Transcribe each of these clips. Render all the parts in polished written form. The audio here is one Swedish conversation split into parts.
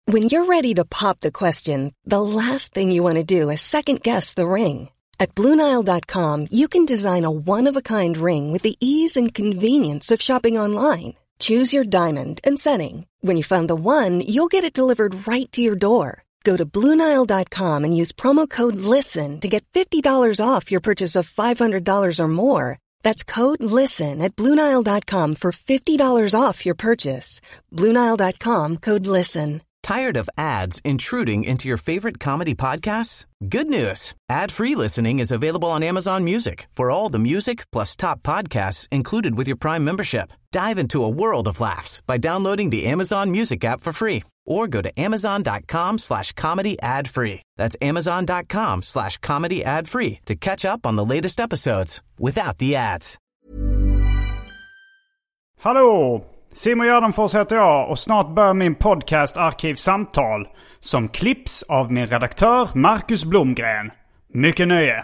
When you're ready to pop the question, the last thing you want to do is second-guess the ring. At BlueNile.com, you can design a one-of-a-kind ring with the ease and convenience of shopping online. Choose your diamond and setting. When you find the one, you'll get it delivered right to your door. Go to BlueNile.com and use promo code LISTEN to get $50 off your purchase of $500 or more. That's code LISTEN at BlueNile.com for $50 off your purchase. BlueNile.com, code LISTEN. Tired of ads intruding into your favorite comedy podcasts? Good news. Ad-free listening is available on Amazon Music for all the music plus top podcasts included with your Prime membership. Dive into a world of laughs by downloading the Amazon Music app for free or go to amazon.com/comedy ad-free. That's amazon.com/comedy ad-free to catch up on the latest episodes without the ads. Hallå! Simon Gärdenfors heter jag och snart börjar min podcast Arkivsamtal som klipps av min redaktör Marcus Blomgren. Mycket nöje!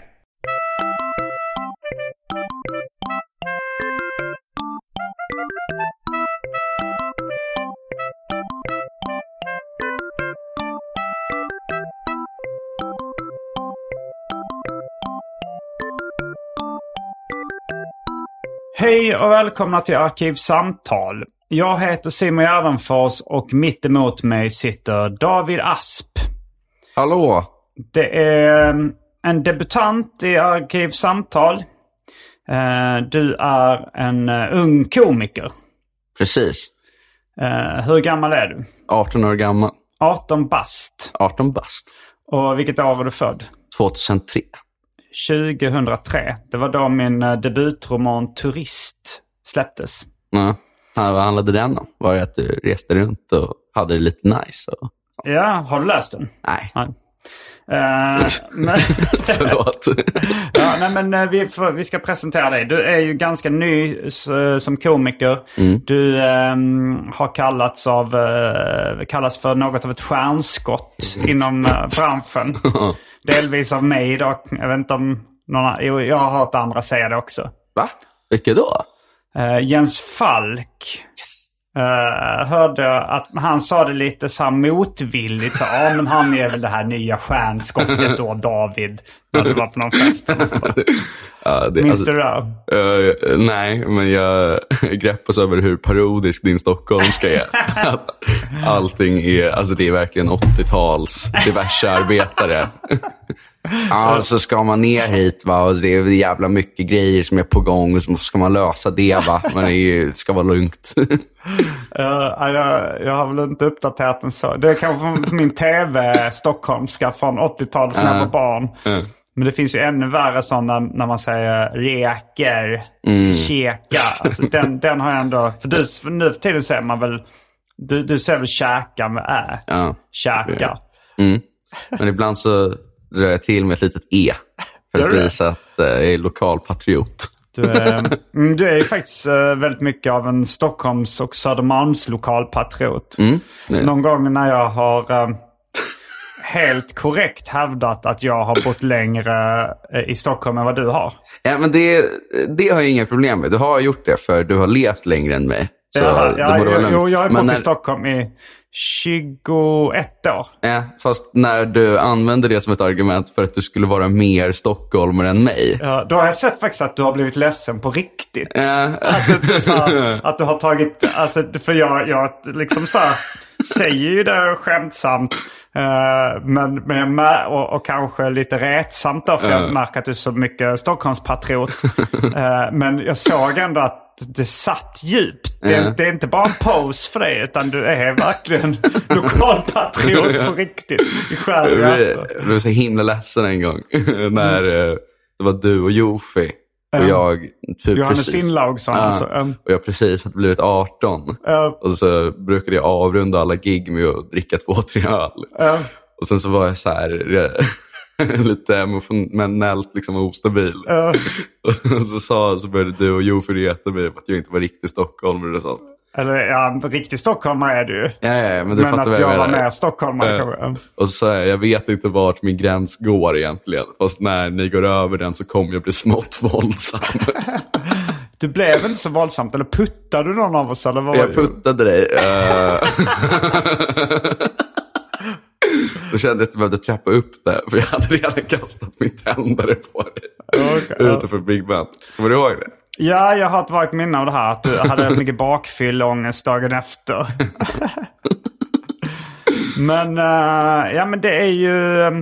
Hej och välkomna till Arkivsamtal. Jag heter Simon Gärdenfors och mitt emot mig sitter David Asp. Hallå! Det är en debutant i Arkivsamtal. Du är en ung komiker. Precis. Hur gammal är du? 18 år gammal. 18 bast. 18 bast. Och vilket år är du född? 2003. 2003. Det var då min debutroman Turist släpptes. Ja. Vad handlade den om? Var det att du reste runt och hade det lite nice? Och... Ja, har du läst den? Nej. Men... Förlåt. Ja, nej, men vi ska presentera dig. Du är ju ganska ny som komiker. Du har kallats för något av ett stjärnskott inom branschen. Delvis av mig då. Jag vet inte om jag har hört andra säga det också. Va? Vilket då? Jens Falk hörde att han sa det lite så här motvilligt. Så, men han är väl det här nya stjärnskottet då, David. När du var på någon fest. Minns du det? Nej, men jag greppas över hur parodisk din stockholmska är. Att allting är, alltså det är verkligen 80-tals diverse arbetare. Ja, så ska man ner hit va, och det är jävla mycket grejer som är på gång och så ska man lösa det va, men det ska vara lugnt. Jag har väl inte uppdaterat den så. Det är kanske min tv-stockholmska från 80-talet när jag var barn. Men det finns ju ännu värre sådana när man säger reker, käka. Alltså den har jag ändå, för nu för tiden säger man väl, du säger väl käka med käka. Men ibland så drar jag till med ett litet E för att visa att jag är lokal patriot. Du är ju faktiskt väldigt mycket av en Stockholms- och Södermalms lokal patriot. Någon gång när jag har helt korrekt hävdat att jag har bott längre i Stockholm än vad du har. Ja, men det har jag inga problem med. Du har gjort det för du har levt längre än mig. Så jag har bott i Stockholm i 21 år. Ja, fast när du använder det som ett argument för att du skulle vara mer stockholmare än mig. Ja, då har jag sett faktiskt att du har blivit ledsen på riktigt. Att du har tagit, alltså, för jag liksom så här, säger ju det skämtsamt. Men och kanske lite rättsamt då, för jag märker att du är så mycket Stockholmspatriot. Men jag såg ändå att det satt djupt. Det är inte bara en pose för dig, utan du är verkligen lokalpatriot på riktigt. I jag blev så himla ledsen en gång när det var du och Jofi. Och jag Johannes Finnlaugsson. Och jag precis hade blivit 18. Och så brukade jag avrunda alla gig med att dricka 2-3 öl. Och sen så var jag så här lite emotionellt liksom ostabil. Och så började du och Jofi reta mig att jag inte var riktigt stockholmare och sånt. Eller ja, riktigt stockholmare är du. Ja, men du fattar att jag var med stockholmare. Och så sa jag vet inte vart min gräns går egentligen. Fast när ni går över den så kommer jag bli smått våldsam. Du blev inte så våldsamt, eller puttade du någon av oss? Eller vad jag puttade dig. Då kände jag att jag behövde trappa upp det. För jag hade redan kastat min tändare på dig. Utanför Big Ben. Kommer du ihåg det? Ja, jag har ett varit minne av det här. Att du hade mycket bakfyllångest dagen efter. Men det är ju...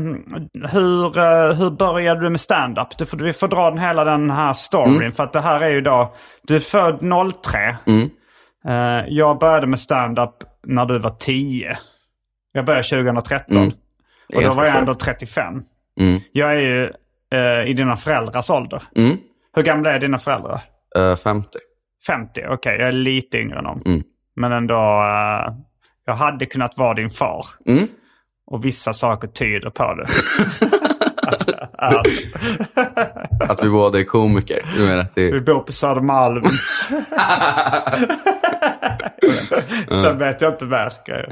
Hur började du med stand-up? Vi får dra hela den här storyn. För att det här är ju då... Du är född 03. Jag började med stand-up när du var 10. Jag började 2013. Och då var jag ändå 35. Jag är ju i dina föräldrars ålder. Hur gamla är dina föräldrar? 50. 50, okej. Jag är lite yngre än dem. Men ändå... jag hade kunnat vara din far. Och vissa saker tyder på det. Att vi båda är komiker. Du menar att det... Vi bor på Södermalm. Sen vet jag inte verkar.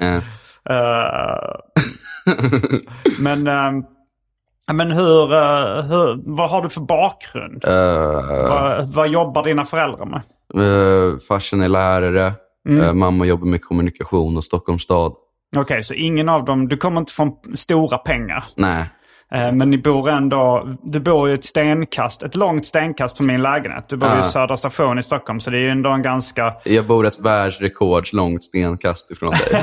Men vad har du för bakgrund? Vad jobbar dina föräldrar med? Farsan är lärare. Mamma jobbar med kommunikation och Stockholms stad. Okej, så ingen av dem... Du kommer inte från stora pengar. Nej. Men ni bor ändå... Du bor ju ett långt stenkast från min lägenhet. Du bor i Södra station i Stockholm, så det är ju ändå en ganska... Jag bor ett världsrekords långt stenkast ifrån dig.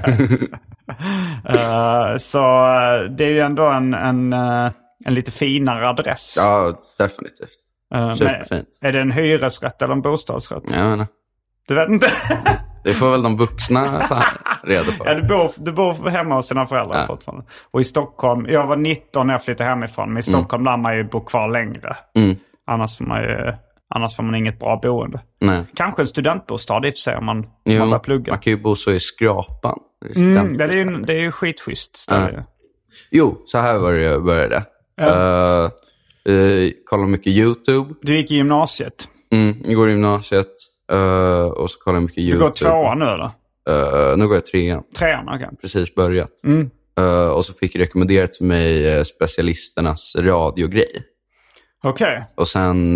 Så det är ju ändå en lite finare adress. Ja, definitivt. Superfint. Är det en hyresrätt eller en bostadsrätt? Jag menar. Du vet inte. Det får väl de vuxna ta reda på. Ja, du bor hemma hos sina föräldrar fortfarande. Och i Stockholm, jag var 19 när jag flyttade hemifrån. Men i Stockholm lär man ju bo kvar längre. Annars får man inget bra boende. Nej. Kanske en studentbostad i och för sig om man börjar plugga. Man kan ju bo så i skrapan. Det är ju skitschysst ställe. Jo, så här började det. Kollar mycket YouTube. Du gick i gymnasiet? Jag går i gymnasiet. Och så kollar jag mycket YouTube. Du går 2:an nu eller? Nu går jag 3:an. 3:an, okej. Precis börjat. Och så fick jag rekommenderat för mig specialisternas radiogrej. Okej. Och sen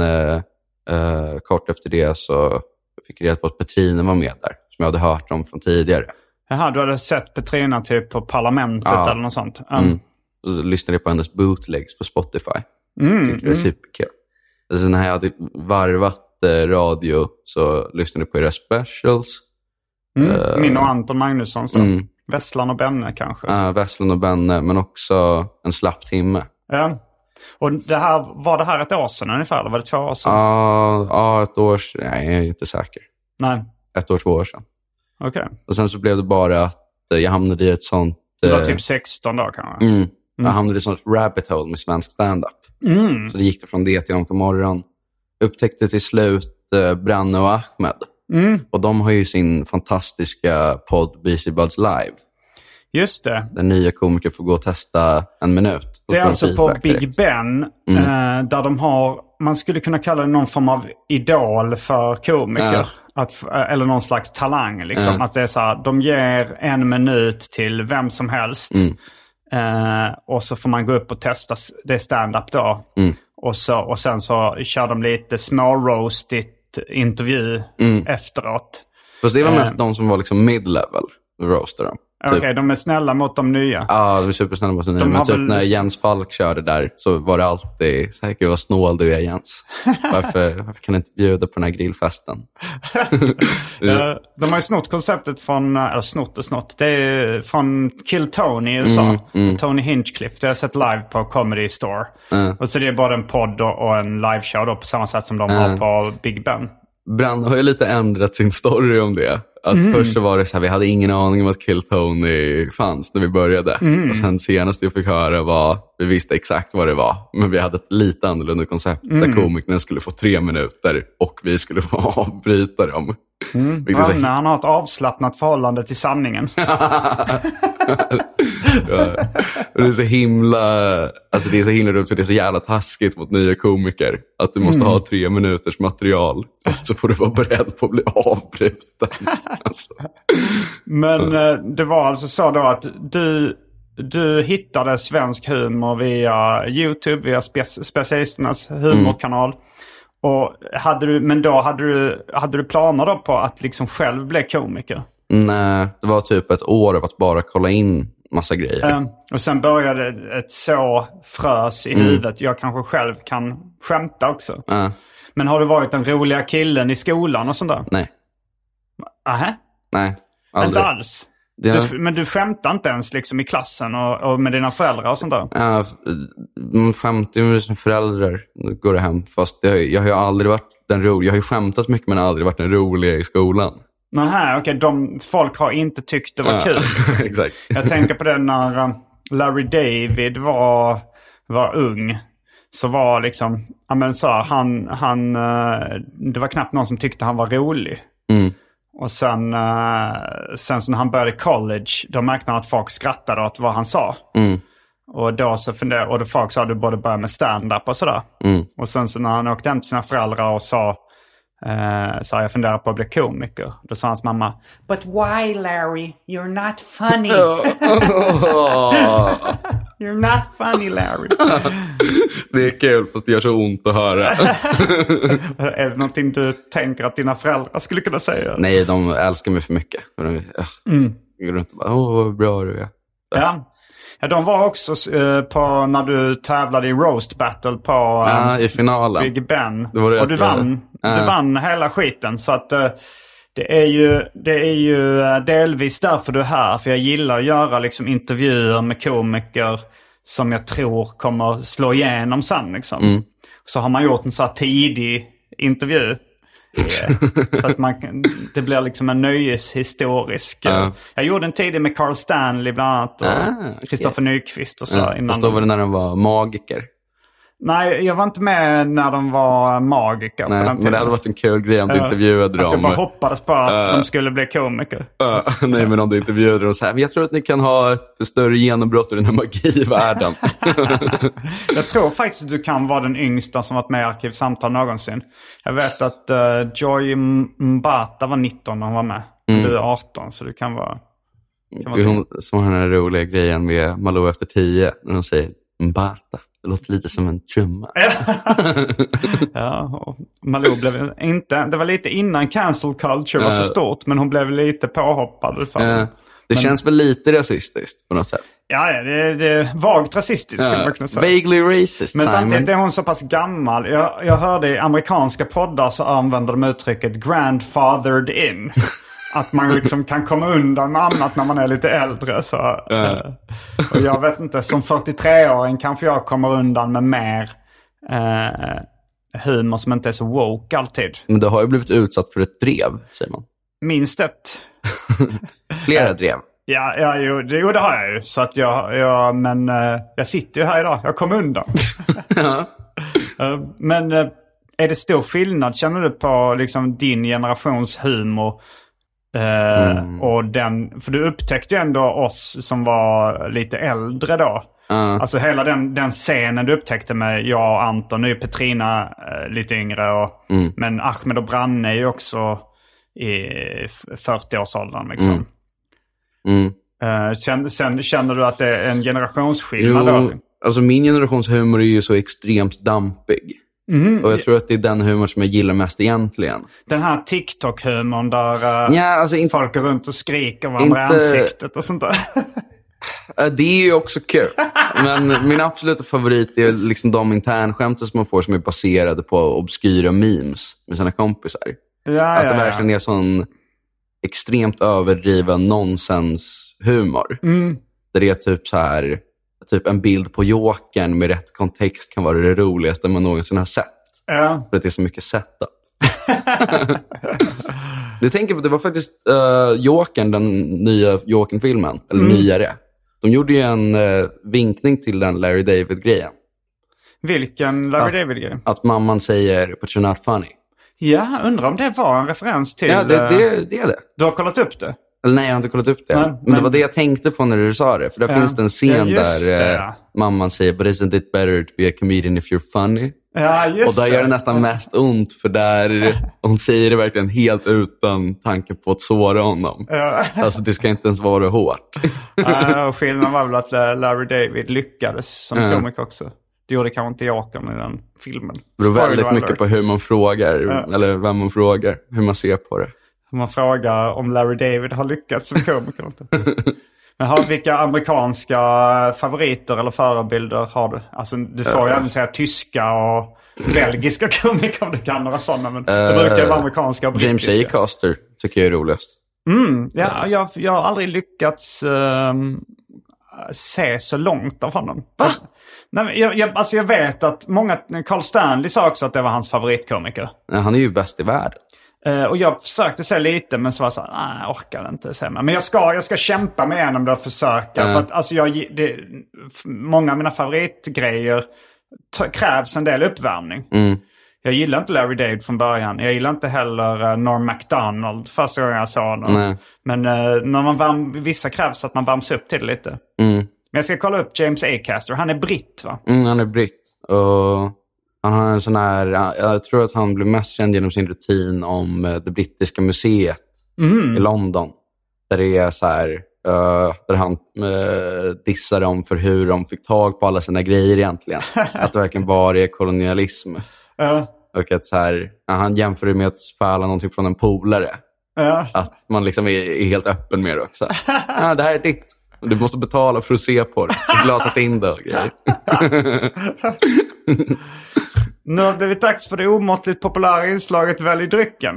kort efter det så fick jag reda på att Petrina var med där. Som jag hade hört om från tidigare. Jaha, du hade sett Petrina typ på Parlamentet eller något sånt? Och så lyssnade jag på hennes bootlegs på Spotify. Tyckte det var superkul. Och sen när jag hade varvat radio så lyssnade jag på era specials. Min och Anton Magnussons då. Vesslan och Benne kanske. Vesslan och Benne, men också En slapp timme. Ja. Och var det här ett år sedan ungefär? Eller var det 2 år sedan? Ja, ett år sedan. Nej, jag är inte säker. Nej. 1 år, 2 år sedan. Okej. Och sen så blev det bara att jag hamnade i ett sånt... Det var typ 16 dagar kanske. Jag hamnade i ett sånt rabbit hole med svensk stand-up. Så det gick det från det till på morgon. Upptäckte till slut Branne och Ahmed. Och de har ju sin fantastiska podd Beastie Buds Live. Just det. Den nya komiker får gå och testa 1 minut. Det är alltså på Big Ben. Där de har, man skulle kunna kalla det någon form av idol för komiker. Eller någon slags talang liksom. Att det är så här, de ger 1 minut till vem som helst. Och så får man gå upp och testa det stand-up då. Och sen så kör de lite små-roastigt intervju efteråt. Fast det var mest de som var liksom mid-level roastade dem. Okej, de är snälla mot de nya. Ja, de är supersnälla mot de nya. Men typ när Jens Falk körde där så var det alltid så här, gud vad snål du är, Jens. Varför kan du inte bjuda på den här grillfesten? De har ju snott konceptet från, snott. Det är från Kill Tony i USA. Tony Hinchcliffe. Det har jag sett live på Comedy Store. Och så det är både en podd och en liveshow då, på samma sätt som de har på Big Ben. Branne har ju lite ändrat sin story om det. Att först så var det så här, vi hade ingen aning om att Kill Tony fanns när vi började. Och sen senast jag fick höra var, vi visste exakt vad det var. Men vi hade ett lite annorlunda koncept där komikerna skulle få 3 minuter och vi skulle få avbryta dem. Branne, han har ett avslappnat förhållande till sanningen. Och det är så himla, alltså det är så himla dumt för det är så jävla taskigt mot nya komiker att du måste ha 3 minuters material så får du vara beredd på att bli avbruten. Alltså. Men det var alltså så då att du hittade svensk humor via YouTube, via specialisternas humorkanal. Och hade du planer då på att liksom själv bli komiker? Nej, det var typ ett år av att bara kolla in massa grejer. Och sen började ett så frös i huvudet. Jag kanske själv kan skämta också. Men har du varit den roliga killen i skolan och sånt där? Nej. Aha. Nej, aldrig. Inte alls? Men du skämtar inte ens liksom i klassen och med dina föräldrar och sånt där? Ja, man skämtar med sina föräldrar. Då går det hem. Fast jag har ju aldrig varit den roliga. Jag har ju skämtat mycket men aldrig varit den roliga i skolan. Men här, okej, folk har inte tyckt det var kul. Liksom. Exakt. Jag tänker på det när Larry David var ung. Så var liksom, ja men så han det var knappt någon som tyckte han var rolig. Och sen så när han började college, då märkte han att folk skrattade åt vad han sa. Och då så och då folk sa att du borde börja med stand-up och sådär. Och sen så när han åkte hem till sina föräldrar och sa jag funderar på att bli komiker. Då sa hans mamma, "But why, Larry? You're not funny." You're not funny, Larry. Det är kul fast det gör så ont att höra. Är det någonting du tänker att dina föräldrar skulle kunna säga? Nej, de älskar mig för mycket. Går runt och bara, vad bra du är. Ja, de var också på när du tävlade i roast battle på i finalen. Big Ben. Och du vann hela skiten. Så att det är ju delvis därför du är här. För jag gillar att göra liksom intervjuer med komiker som jag tror kommer slå igenom sen. Liksom. Så har man gjort en så här tidig intervju. Så att det blir liksom en nöjeshistorisk. Jag gjorde en tidig med Carl Stanley bland annat och Kristoffer Nyqvist och så. Fast då var det när de var magiker. Nej, jag var inte med när de var magiker. Nej, på den men det hade varit en kul grej om du intervjuade dem. Att jag bara hoppades på att de skulle bli komiker. Nej, men om du intervjuade dem så här, jag tror att ni kan ha ett större genombrott i den här magivärlden. Jag tror faktiskt att du kan vara den yngsta som varit med i Arkivsamtal någonsin. Jag vet att Joy Mbata var 19 när hon var med. Du är 18, så du kan vara... Det är hon som har den här roliga grejen med Malou efter 10 när de säger Mbata. Det låter lite som en trumma. Ja, Malou blev inte... Det var lite innan cancel culture var så stort, men hon blev lite påhoppad. Det känns väl lite rasistiskt på något sätt. Ja, det är vagt rasistiskt skulle man kunna säga. Vaguely racist, men Simon. Samtidigt är hon så pass gammal. Jag hörde i amerikanska poddar så använder de uttrycket grandfathered in. Att man liksom kan komma undan med annat när man är lite äldre. Så, och jag vet inte, som 43-åring kanske jag kommer undan med mer humor som inte är så woke alltid. Men du har ju blivit utsatt för ett drev, säger man. Minst ett. Flera drev. Jo, det har jag ju. Så att men jag sitter ju här idag. Jag kom undan. Men är det stor skillnad, känner du, på liksom din generations humor? Och för du upptäckte ju ändå oss som var lite äldre då. Alltså hela den scenen du upptäckte med jag och Anton. Nu är Petrina lite yngre. Men Ahmed och Branne är ju också i 40-årsåldern liksom. Känner du att det är en generationsskillnad då? Alltså min generations humor är ju så extremt dampig. Och jag tror att det är den humor som jag gillar mest egentligen. Den här TikTok-humorn där folk går runt och skriker varandra i ansiktet och sånt där. Det är ju också kul. Men min absoluta favorit är liksom de internskämten som man får som är baserade på obskyra memes med sina kompisar. Att det verkligen är sån extremt överdriven nonsenshumor. Där det är typ så här, typ en bild på Jokern med rätt kontext kan vara det roligaste man någonsin har sett. För att det är så mycket setup. Du tänker på att det var faktiskt Jokern, den nya Jokern-filmen, eller nyare. De gjorde ju en vinkning till den Larry David-grejen. Vilken Larry David-grej? Att mamman säger "But you're not funny". Ja, undrar om det var en referens till... Ja, det är det. Du har kollat upp det? Eller nej, jag har inte kollat upp det. Men det var det jag tänkte på när du sa det. För där finns det en scen där mamman säger "But isn't it better to be a comedian if you're funny?" Ja, just och där gör det nästan mest ont. För där hon säger det verkligen helt utan tanke på att såra honom. Alltså det ska inte ens vara hårt. Skillnaden var väl att Larry David lyckades som komiker också. Det gjorde kanske inte Jokern i den filmen. Det beror väldigt mycket på hur man frågar. Eller vem man frågar. Hur man ser på det. Man frågar om Larry David har lyckats som komiker. Men vilka amerikanska favoriter eller förebilder har du? Alltså du får ju även säga tyska och belgiska komiker om du kan några sådana. Men det brukar ju vara amerikanska och brittiska. James A. Caster tycker jag är roligast. Ja, jag har aldrig lyckats se så långt av honom. Va? Nej, jag vet att Carl Stanley sa också att det var hans favoritkomiker. Han är ju bäst i världen. Och jag försökte se lite, men så var jag så här, nej, jag orkar inte se mer. Men jag ska kämpa mig igenom det och försöka. För att alltså, många av mina favoritgrejer krävs en del uppvärmning. Jag gillar inte Larry David från början. Jag gillar inte heller Norm Macdonald första gången jag såg honom. Nej. Men när vissa krävs att man värms upp till det lite. Men jag ska kolla upp James A. Caster. Han är britt, va? Han är britt. Och han har en sån här... Jag tror att han blev mest känd genom sin rutin om det brittiska museet i London. Där det är så här... där han dissar dem för hur de fick tag på alla sina grejer egentligen. Att det verkligen var det kolonialism. Och att så här, han jämför det med att spela någonting från en polare. Att man liksom är helt öppen med det också. Det här är ditt. Du måste betala för att se på det. Glasat in det och grejer. Nu har det blivit dags för det omåttligt populära inslaget Välj drycken.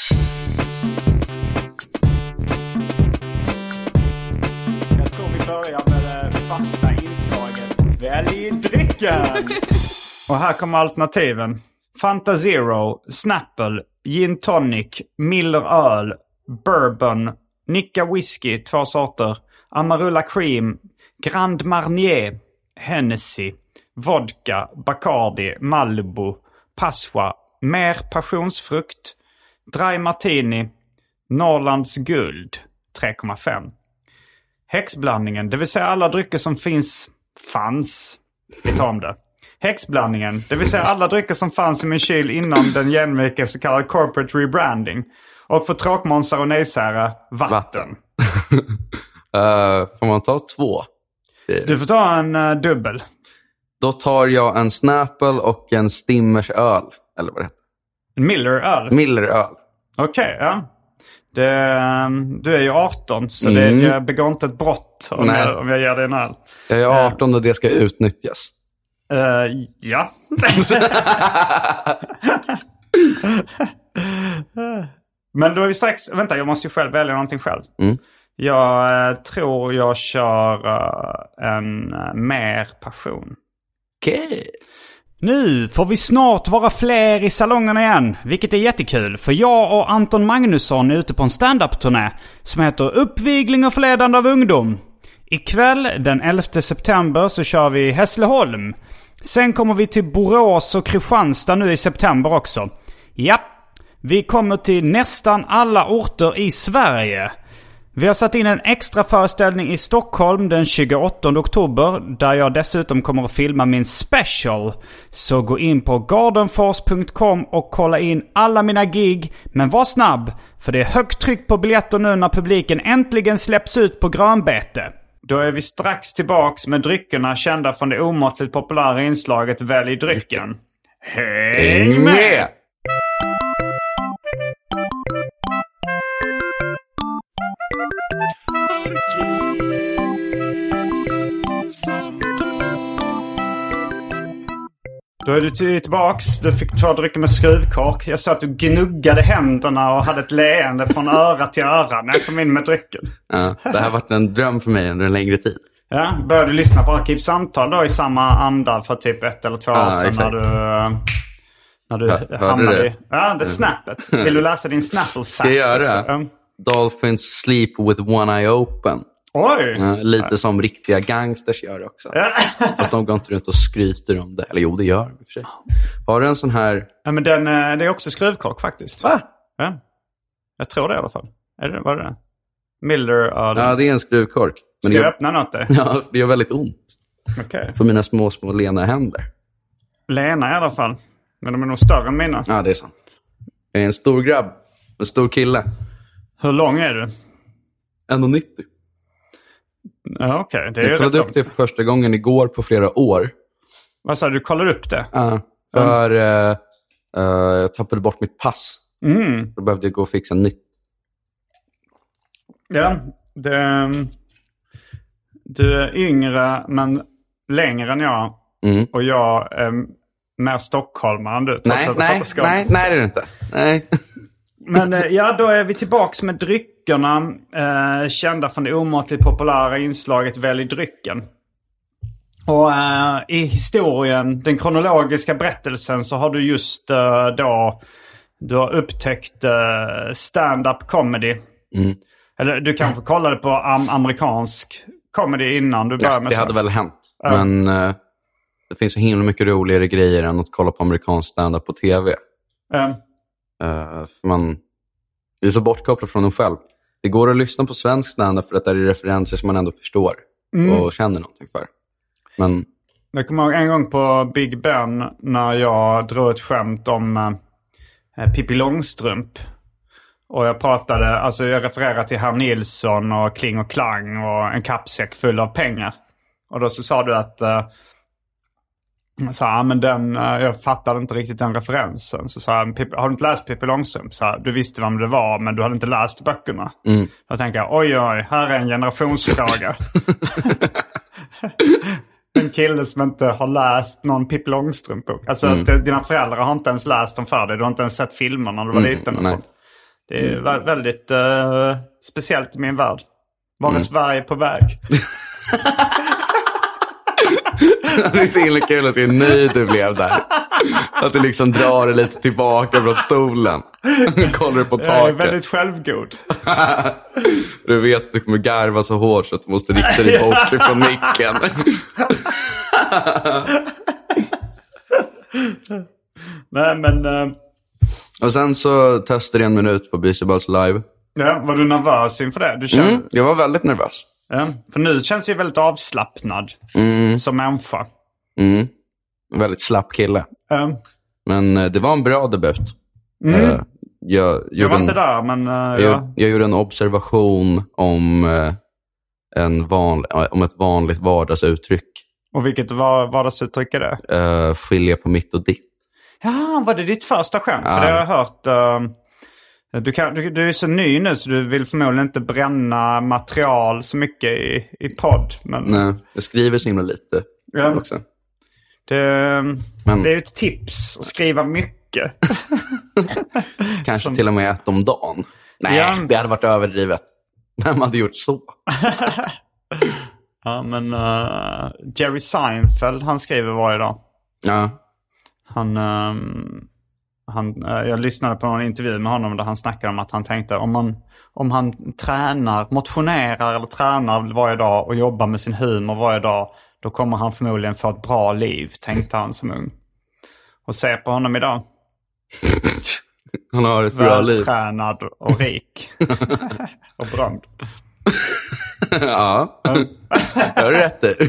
Jag tror vi börjar med det fasta inslaget Välj drycken. Och här kommer alternativen. Fanta Zero, Snapple, Gin Tonic, Miller Öl, Bourbon, Nicka Whisky, 2 sorter, Amarula Cream, Grand Marnier, Hennessy, Vodka, Bacardi, Malibu, Passoa, Mer passionsfrukt, Dry Martini, Norrlands Guld, 3,5. Häxblandningen, det vill säga alla drycker som fanns. Vi tar om det. Häxblandningen, det vill säga alla drycker som fanns i min kyl innan den jämlika så kallad corporate rebranding. Och för tråkmånsar och nejsära, vatten. Får man ta 2? Du får ta en dubbel. Då tar jag en Snapple och en Stimmers öl. Eller vad det heter. En Miller-öl? Miller-öl. Okej, ja. Du är ju 18, så jag begår inte ett brott om jag ger dig en öl. Jag är 18 och det ska utnyttjas. Ja. Men då är vi strax... Vänta, jag måste ju själv välja någonting själv. Jag tror jag kör en mer passion. Okej. Nu får vi snart vara fler i salongerna igen, vilket är jättekul. För jag och Anton Magnusson är ute på en stand-up-turné som heter Uppvigling och förledande av ungdom. Ikväll, den 11 september, så kör vi i Hässleholm. Sen kommer vi till Borås och Kristianstad nu i september också. Ja, vi kommer till nästan alla orter i Sverige. Vi har satt in en extra föreställning i Stockholm den 28 oktober där jag dessutom kommer att filma min special. Så gå in på gardenfors.com och kolla in alla mina gig. Men var snabb, för det är högt tryck på biljetter nu när publiken äntligen släpps ut på grönbete. Då är vi strax tillbaks med dryckerna kända från det omåttligt populära inslaget Välj drycken. Häng med! Då är du tillbaks. Du fick 2 drycker med skruvkork. Jag sa att du gnuggade händerna och hade ett leende från öra till öra när jag kom in med drycken. Ja, det här har varit en dröm för mig under en längre tid. Ja, började du lyssna på Arkivsamtal då i samma anda för typ 1 eller 2 år sedan när du hamnade i... Ja, det snappet. Vill du läsa din Snapple fact? Ska jag göra det? Dolphins sleep with one eye open. Oj! Lite som riktiga gangsters gör det också. Fast de går inte runt och skryter om det. Eller jo, det gör de i och för sig. Har du en sån här... Ja, men det är också skruvkork faktiskt. Va? Ja. Jag tror det i alla fall. Var det? Miller... Ja, det är en skruvkork. Men ska jag öppna något där? Ja, det gör väldigt ont. Okay. För mina små lena händer. Lena i alla fall. Men de är nog större än mina. Ja, det är sant. Jag är en stor grabb. En stor kille. Hur lång är du? 1,90. Ja, okej. Jag kollade upp det för första gången igår på flera år. Vad sa du? Kollade upp det? Ja, för jag tappade bort mitt pass. Då behövde jag gå och fixa nytt. Ja, Du är yngre men längre än jag. Och jag är mer stockholmare än du. Nej, det är det inte. Nej. Men då är vi tillbaks med dryckerna. Kända från det omåttligt populära inslaget Välj drycken. Och i historien, den kronologiska berättelsen, så har du just du har upptäckt stand-up comedy. Eller du kanske kollade på amerikansk comedy innan du började med det hade väl hänt. Men det finns så himla mycket roligare grejer än att kolla på amerikansk stand-up på tv. För det är så bortkopplat från en själv. Det går att lyssna på svensk stand-up för att det är referenser som man ändå förstår och känner någonting för. Men jag kommer ihåg en gång på Big Ben när jag drog ett skämt om Pippi Långstrump. Och jag refererade till Herr Nilsson och Kling och Klang och en kappsäck full av pengar. Och då så sa du att jag fattade inte riktigt den referensen. Så sa jag, har du inte läst Pippi Långstrump? Så du visste vem det var, men du hade inte läst böckerna. Då tänkte jag, oj, här är en generationsfråga. En kille som inte har läst någon Pippi Långstrump-bok. Alltså dina föräldrar har inte ens läst dem för dig. Du har inte ens sett filmen när du var liten och sånt. Det är väldigt speciellt i min värld. Var är Sverige på väg? Det är så himla kul att se hur nöjd du blev där. Att du liksom drar dig lite tillbaka från stolen. Kollar du på taket. Jag är väldigt självgod. Du vet att du kommer garva så hårt så att du måste rikta dig bort ifrån micken. Nej, men... Och sen så testade jag en minut på Beastie Boys live. Ja, var du nervös inför det? Jag var väldigt nervös. Ja, för nu känns ju väldigt avslappnad som människa. Väldigt slapp kille. Men det var en bra debut. Jag var inte där, men... Jag gjorde en observation om ett vanligt vardagsuttryck. Och vilket vardagsuttryck är det? Skilja på mitt och ditt. Ja, var det ditt första skämt? För det har jag hört... Du är så ny nu så du vill förmodligen inte bränna material så mycket i podd. Men... Nej, jag skriver så himla lite också. Det är ju ett tips att skriva mycket. Kanske till och med ett om dagen. Nej, det hade varit överdrivet. Vem hade gjort så? Ja, men Jerry Seinfeld, han skriver varje dag. Ja. Jag lyssnade på en intervju med honom där han snackade om att han tänkte om han motionerar eller tränar varje dag och jobbar med sin humor varje dag, då kommer han förmodligen få ett bra liv, tänkte han som ung. Och se på honom idag. Han har ett bra liv. Vältränad och rik. Och berömd. Ja, det har du rätt i.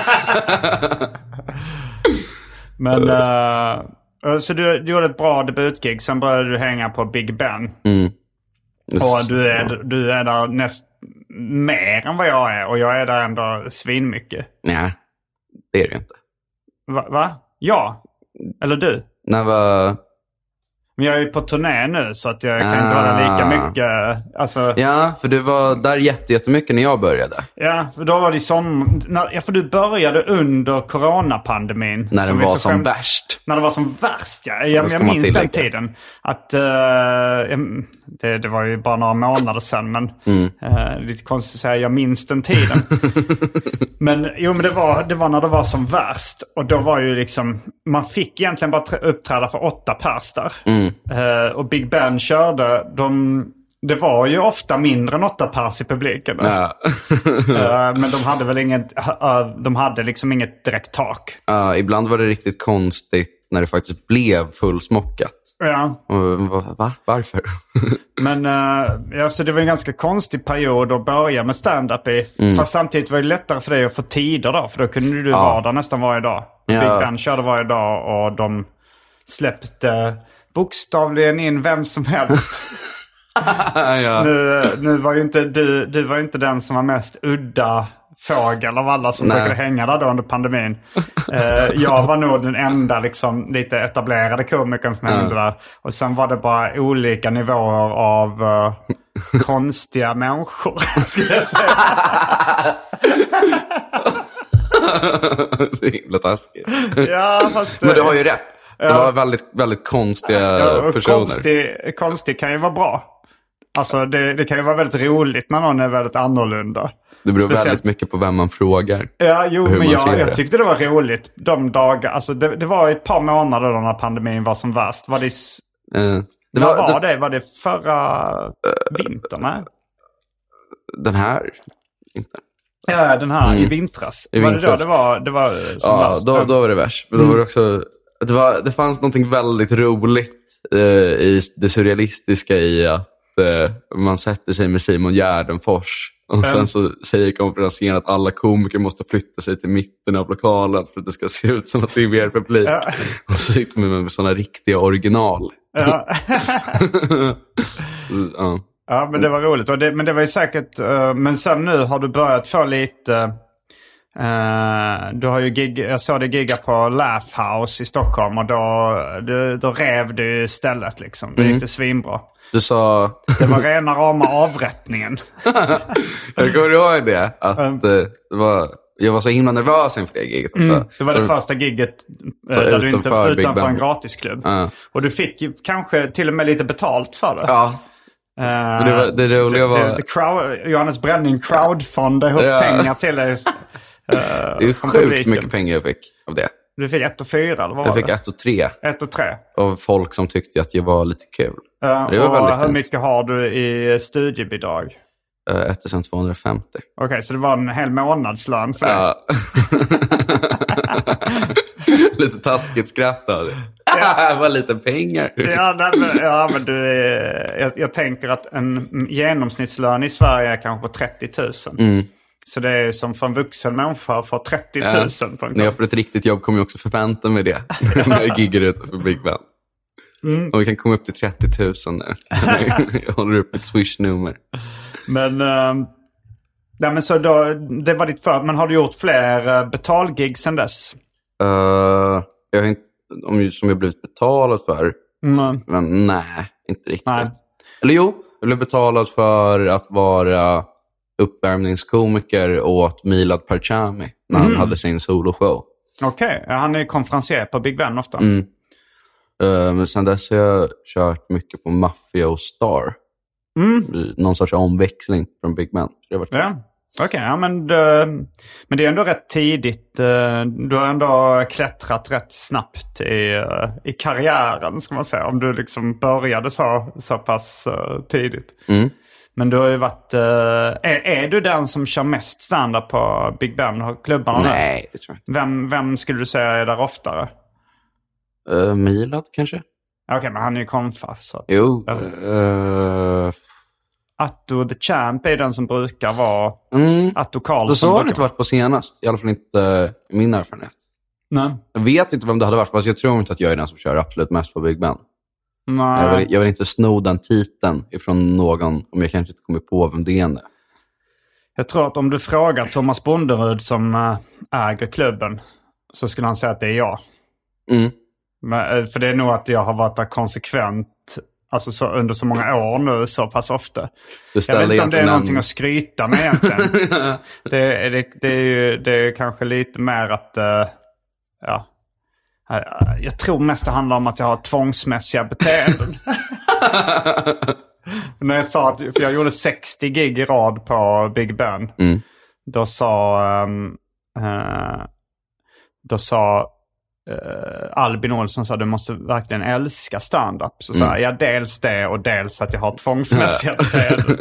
Men så du gjorde ett bra debutgig. Sen började du hänga på Big Ben. Och du är där mer än vad jag är. Och jag är där ändå svinmycket. Nej, det är det inte. Va? Ja. Eller du? Men jag är ju på turné nu så att jag kan inte vara där lika mycket. Alltså... Ja, för du var där jättemycket när jag började. Ja, för då var det för du började under coronapandemin. När den var som värst. När det var som värst, ja. Jag minns den tiden. Att det var ju bara några månader sedan, men lite konstigt att säga, jag minns den tiden. men det var när det var som värst. Och då var ju liksom, man fick egentligen bara uppträda för 8 pers där. Och Big Ben körde, det var ju ofta mindre än 8 pers i publiken. Ja. Men de hade väl de hade liksom inget direkt tak. Ibland var det riktigt konstigt när det faktiskt blev fullsmockat. Ja. Va? Varför? Men så det var en ganska konstig period att börja med stand-up i. Fast samtidigt var det lättare för dig att få tider då. För då kunde du vara där nästan varje dag. Big Ben körde varje dag och de släppte bokstavligen in vem som helst. Ja. Nu var ju inte du var inte den som var mest udda fågel av alla som brukade hänga där då under pandemin. Jag var nog den enda liksom, lite etablerade komikern som hände där. Och sen var det bara olika nivåer av konstiga människor, skulle jag säga. Så himla taskigt. Ja, fast, men du har ju rätt. Det var väldigt, väldigt konstiga personer. Konstig kan ju vara bra. Alltså det kan ju vara väldigt roligt när någon är väldigt annorlunda. Det beror väldigt mycket på vem man frågar. Ja, jo, men jag tyckte det var roligt de dagar. Alltså det var ett par månader då när pandemin var som värst. Var det förra vintern? Nej? Den här vintern. Ja, den här i vintras. I vintras. Var det då det var som värst? Då var det värst. Men då var det också... Det fanns någonting väldigt roligt i det surrealistiska i att man sätter sig med Simon Gärdenfors och sen så säger konferencieren att alla komiker måste flytta sig till mitten av lokalen för att det ska se ut som att det är mer publik. Och så sitter man med sådana riktiga original. Ja, men det var roligt. Men det var ju säkert... men sen nu har du börjat få lite... du har ju jag såg dig gigga på Laugh House i Stockholm och då rev du stället liksom. Det gick det svinbra. Du sa... Det var rena rama avrättningen. Jag kommer ihåg det. Att jag var så himla nervös inför det giget också. Det var det första giget där du inte utanför en gratisklubb. Och du fick ju kanske till och med lite betalt för det. Ja. Det roliga var... Johannes Bränning crowdfundade ihop pengar till det. Det är sjukt mycket pengar jag fick av det. Du fick 1 och 4 eller vad var det? Jag fick 1 och 3. 1 och 3. Av folk som tyckte att jag var lite kul. Det var väldigt fint. Hur mycket har du i studiebidrag? 1250. Okej, så det var en hel månadslön för det? Ja. Lite taskigt skrattade. Det var lite pengar. Men jag tänker att en genomsnittslön i Sverige är kanske på 30 000. Så det är som för en vuxen människa för 30 000. När jag får ett riktigt jobb kommer jag också förvänta mig det. När jag giggar utanför Big Ben. Och vi kan komma upp till 30 000 nu. Jag håller upp ett Swish-nummer. Men så då, det var ditt för. Men har du gjort fler betalgig sedan dess? Jag har inte, som jag blivit betalad för. Men nej, inte riktigt. Nej. Eller jo, jag blev betalad för att vara uppvärmningskomiker åt Milad Parchami när han hade sin soloshow. Okej, han är konferencier på Big Ben ofta. Men sen dess har jag kört mycket på Mafia och Star. Någon sorts omväxling från Big Ben. Okej, men det är ändå rätt tidigt. Du har ändå klättrat rätt snabbt i karriären, ska man säga. Om du liksom började så pass tidigt. Men du har ju varit... är du den som kör mest stand-up på Big Ben och klubbarna? Nej, det tror jag inte. Vem skulle du säga är där oftare? Milad kanske. Okej, men han är ju konfa. Så. Jo. Atto the Champ är den som brukar vara Atto Karlsson. Så har han inte varit på senast. I alla fall inte i min erfarenhet. Nej. Jag vet inte vem det hade varit. Fast jag tror inte att jag är den som kör absolut mest på Big Ben. Nej. Jag vill inte sno den titeln ifrån någon om jag kanske inte kommer på vem det är nu. Jag tror att om du frågar Thomas Bonderud som äger klubben så skulle han säga att det är jag. Men, för det är nog att jag har varit där konsekvent alltså under så många år nu så pass ofta. Jag vet inte om det är någonting att skryta med egentligen. det är kanske lite mer att jag tror mest det handlar om att jag har tvångsmässiga beteenden. När jag sa att för jag gjorde 60 gig i rad på Big Ben. Då sa Albin Olsson sa du måste verkligen älska stand-up. Så sa jag dels det och dels att jag har tvångsmässiga beteenden.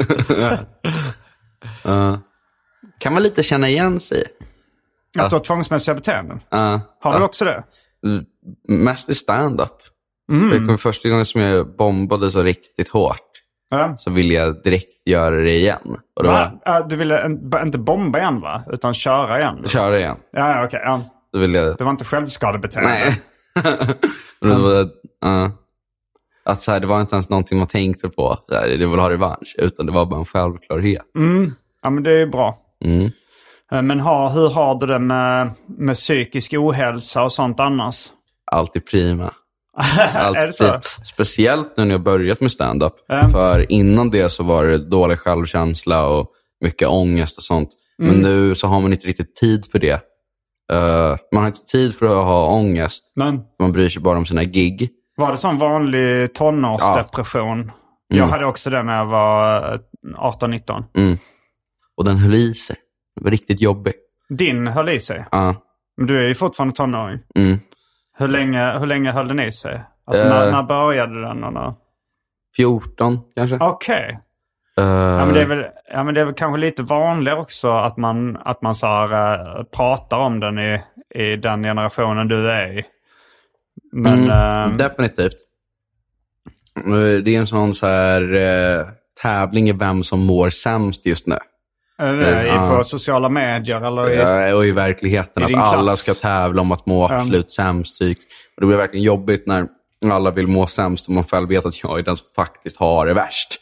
Kan man lite känna igen sig? Att du har tvångsmässiga beteenden? Har du också det? Mest i stand-up. Det kom första gången som jag bombade så riktigt hårt. Så ville jag direkt göra det igen. Och då du ville inte bomba igen va? Utan köra igen? Köra igen. Ja, okej. Ja. Det var inte självskadebeteende. Nej. Men det var, att så här, det var inte ens någonting man tänkte på. Det vill ha revansch. Utan det var bara en självklarhet. Ja, men det är bra. Men hur har du det med psykisk ohälsa och sånt annars? Alltid prima. Är det så? Speciellt nu när jag börjat med stand-up. För innan det så var det dålig självkänsla och mycket ångest och sånt. Men nu så har man inte riktigt tid för det. Man har inte tid för att ha ångest. Man bryr sig bara om sina gig. Var det sån vanlig tonårsdepression? Ja. Jag hade också det när jag var 18-19. Och den höll i sig. Det var riktigt jobbig. Din höll i sig? Ja. Men du är ju fortfarande tonåring. Hur länge höll den i sig? Alltså när började den? Och när? 14 kanske. Okej. Men det är väl kanske lite vanligare också att man så här, pratar om den i den generationen du är i. Men, definitivt. Det är en sån så här tävling i vem som mår sämst just nu. På sociala medier eller och i verkligheten att alla ska tävla om att må absolut sämst psyk. Och det blir verkligen jobbigt när alla vill må sämst och man själv vet att jag är den som faktiskt har det värst.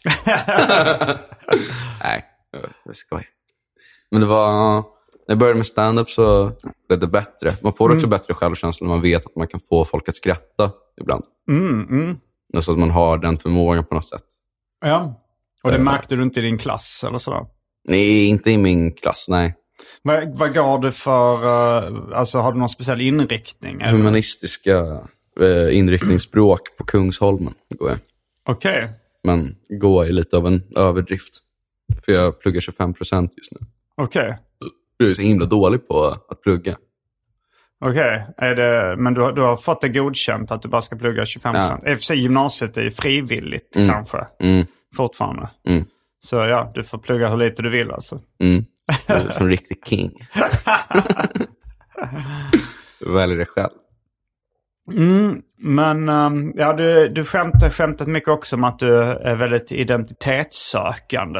Nej, jag skojar. Men det var när jag började med stand-up så blev det bättre. Man får också bättre självkänsla när man vet att man kan få folk att skratta ibland. Så att man har den förmågan på något sätt. Ja, och det märkte du inte i din klass eller sådär? Nej, inte i min klass, nej. Vad går du för, alltså har du någon speciell inriktning? Eller? Humanistiska inriktningsspråk på Kungsholmen går jag. Okej. Men gå är lite av en överdrift. För jag pluggar 25% just nu. Okej. Du är så himla dålig på att plugga. Okej. Men du har fått det godkänt att du bara ska plugga 25%. Ja. I och för sig gymnasiet är frivilligt kanske. Fortfarande. Så ja, du får plugga hur lite du vill alltså. Du är som riktig king. Du väljer det själv. Men ja, du skämtat mycket också om att du är väldigt identitetssökande.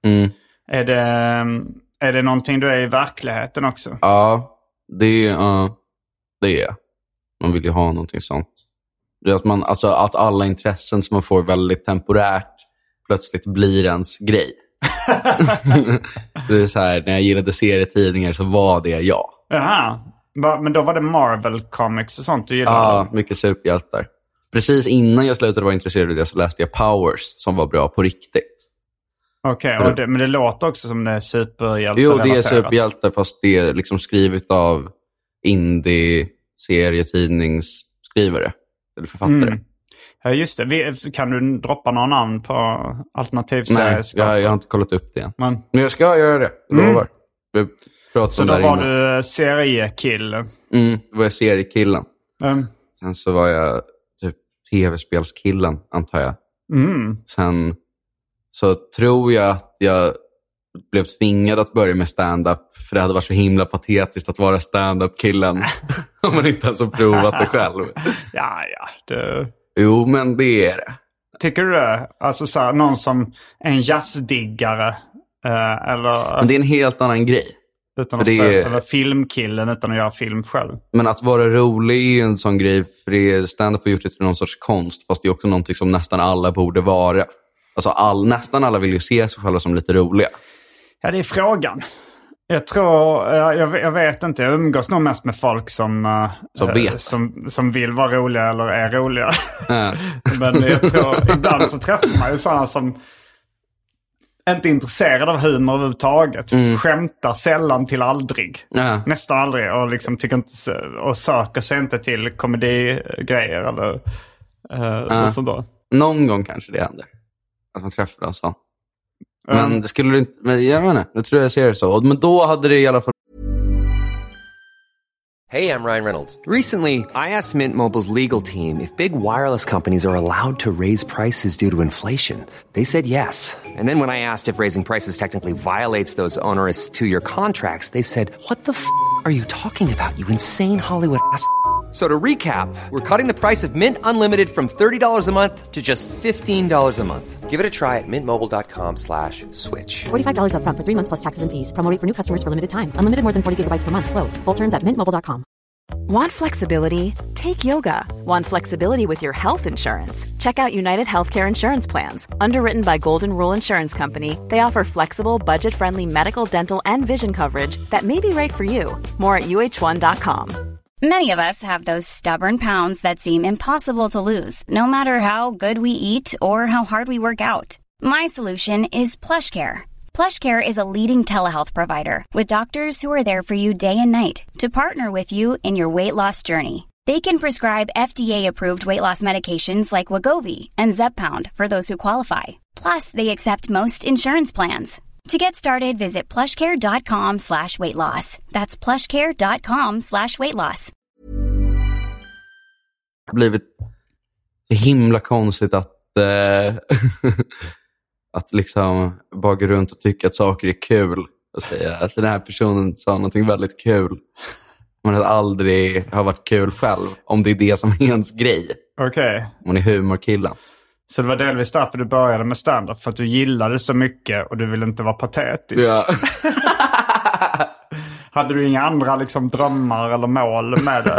Är det någonting du är i verkligheten också? Ja, det är. Man vill ju ha någonting sånt. Det är att alla intressen som man får väldigt temporärt plötsligt blir ens grej. Det är så här, när jag gillade serietidningar så var det jag. Jaha. Men då var det Marvel Comics och sånt du gillade? Ja, mycket superhjältar. Precis innan jag slutade vara intresserad av det så läste jag Powers som var bra på riktigt. Okej, men det låter också som det är superhjältar. Jo, det är superhjältar fast det är liksom skrivet av indie-serietidningsskrivare eller författare. Ja, just det. Kan du droppa någon namn på alternativserieskap? Nej, jag har inte kollat upp det än. Men jag ska göra det, lovar. Så då var du seriekillen? Då var jag seriekillen. Sen så var jag typ tv-spelskillen, antar jag. Sen så tror jag att jag blev tvingad att börja med stand-up. För det hade varit så himla patetiskt att vara stand-up-killen. Om man inte ens har provat det själv. Jo, men det är det. Tycker du det? Alltså så här, någon som en jazzdiggare eller... Men det är en helt annan grej. Eller filmkillen utan att göra film själv. Men att vara rolig är en sån grej. För stand-up har gjort det till någon sorts konst. Fast det är också någonting som nästan alla borde vara. Alltså nästan alla vill ju se sig själva som lite roliga. Ja, det är frågan. Jag tror, jag vet inte, jag umgås nog mest med folk som vill vara roliga eller är roliga. Men jag tror, ibland så träffar man ju sådana som inte är intresserade av humor överhuvudtaget. Skämtar sällan till aldrig. Nästan aldrig. Och liksom tycker inte, och söker sig inte till komedigrejer eller sådär. Någon gång kanske det händer. Att man träffar oss så. Men det skulle inte... Men jag menar, nu tror jag ser det så. Men då hade det i alla fall... Hey, I'm Ryan Reynolds. Recently, I asked Mint Mobile's legal team if big wireless companies are allowed to raise prices due to inflation. They said yes. And then when I asked if raising prices technically violates those onerous 2-year contracts, they said, what the f*** are you talking about, you insane Hollywood ass? So to recap, we're cutting the price of Mint Unlimited from $30 a month to just $15 a month. Give it a try at mintmobile.com/switch. $45 up front for 3 months plus taxes and fees. Promo rate for new customers for limited time. Unlimited more than 40 gigabytes per month. Slows full terms at mintmobile.com. Want flexibility? Take yoga. Want flexibility with your health insurance? Check out United Healthcare Insurance Plans. Underwritten by Golden Rule Insurance Company, they offer flexible, budget-friendly medical, dental, and vision coverage that may be right for you. More at UH1.com. Many of us have those stubborn pounds that seem impossible to lose, no matter how good we eat or how hard we work out. My solution is PlushCare. PlushCare is a leading telehealth provider with doctors who are there for you day and night to partner with you in your weight loss journey. They can prescribe FDA-approved weight loss medications like Wegovy and Zepbound for those who qualify. Plus, they accept most insurance plans. To get started, visit plushcare.com/weightloss. That's plushcare.com/weightloss. Det har blivit så himla konstigt att att liksom bara gå runt och tycka att saker är kul och säga att den här personen sa någonting väldigt kul men att aldrig har varit kul själv, om det är det som är ens grej. Okej. Man är humorkillen. Så det var delvis därför du började med stand-up, för att du gillade så mycket och du ville inte vara patetisk. Ja. Hade du inga andra liksom drömmar eller mål med det?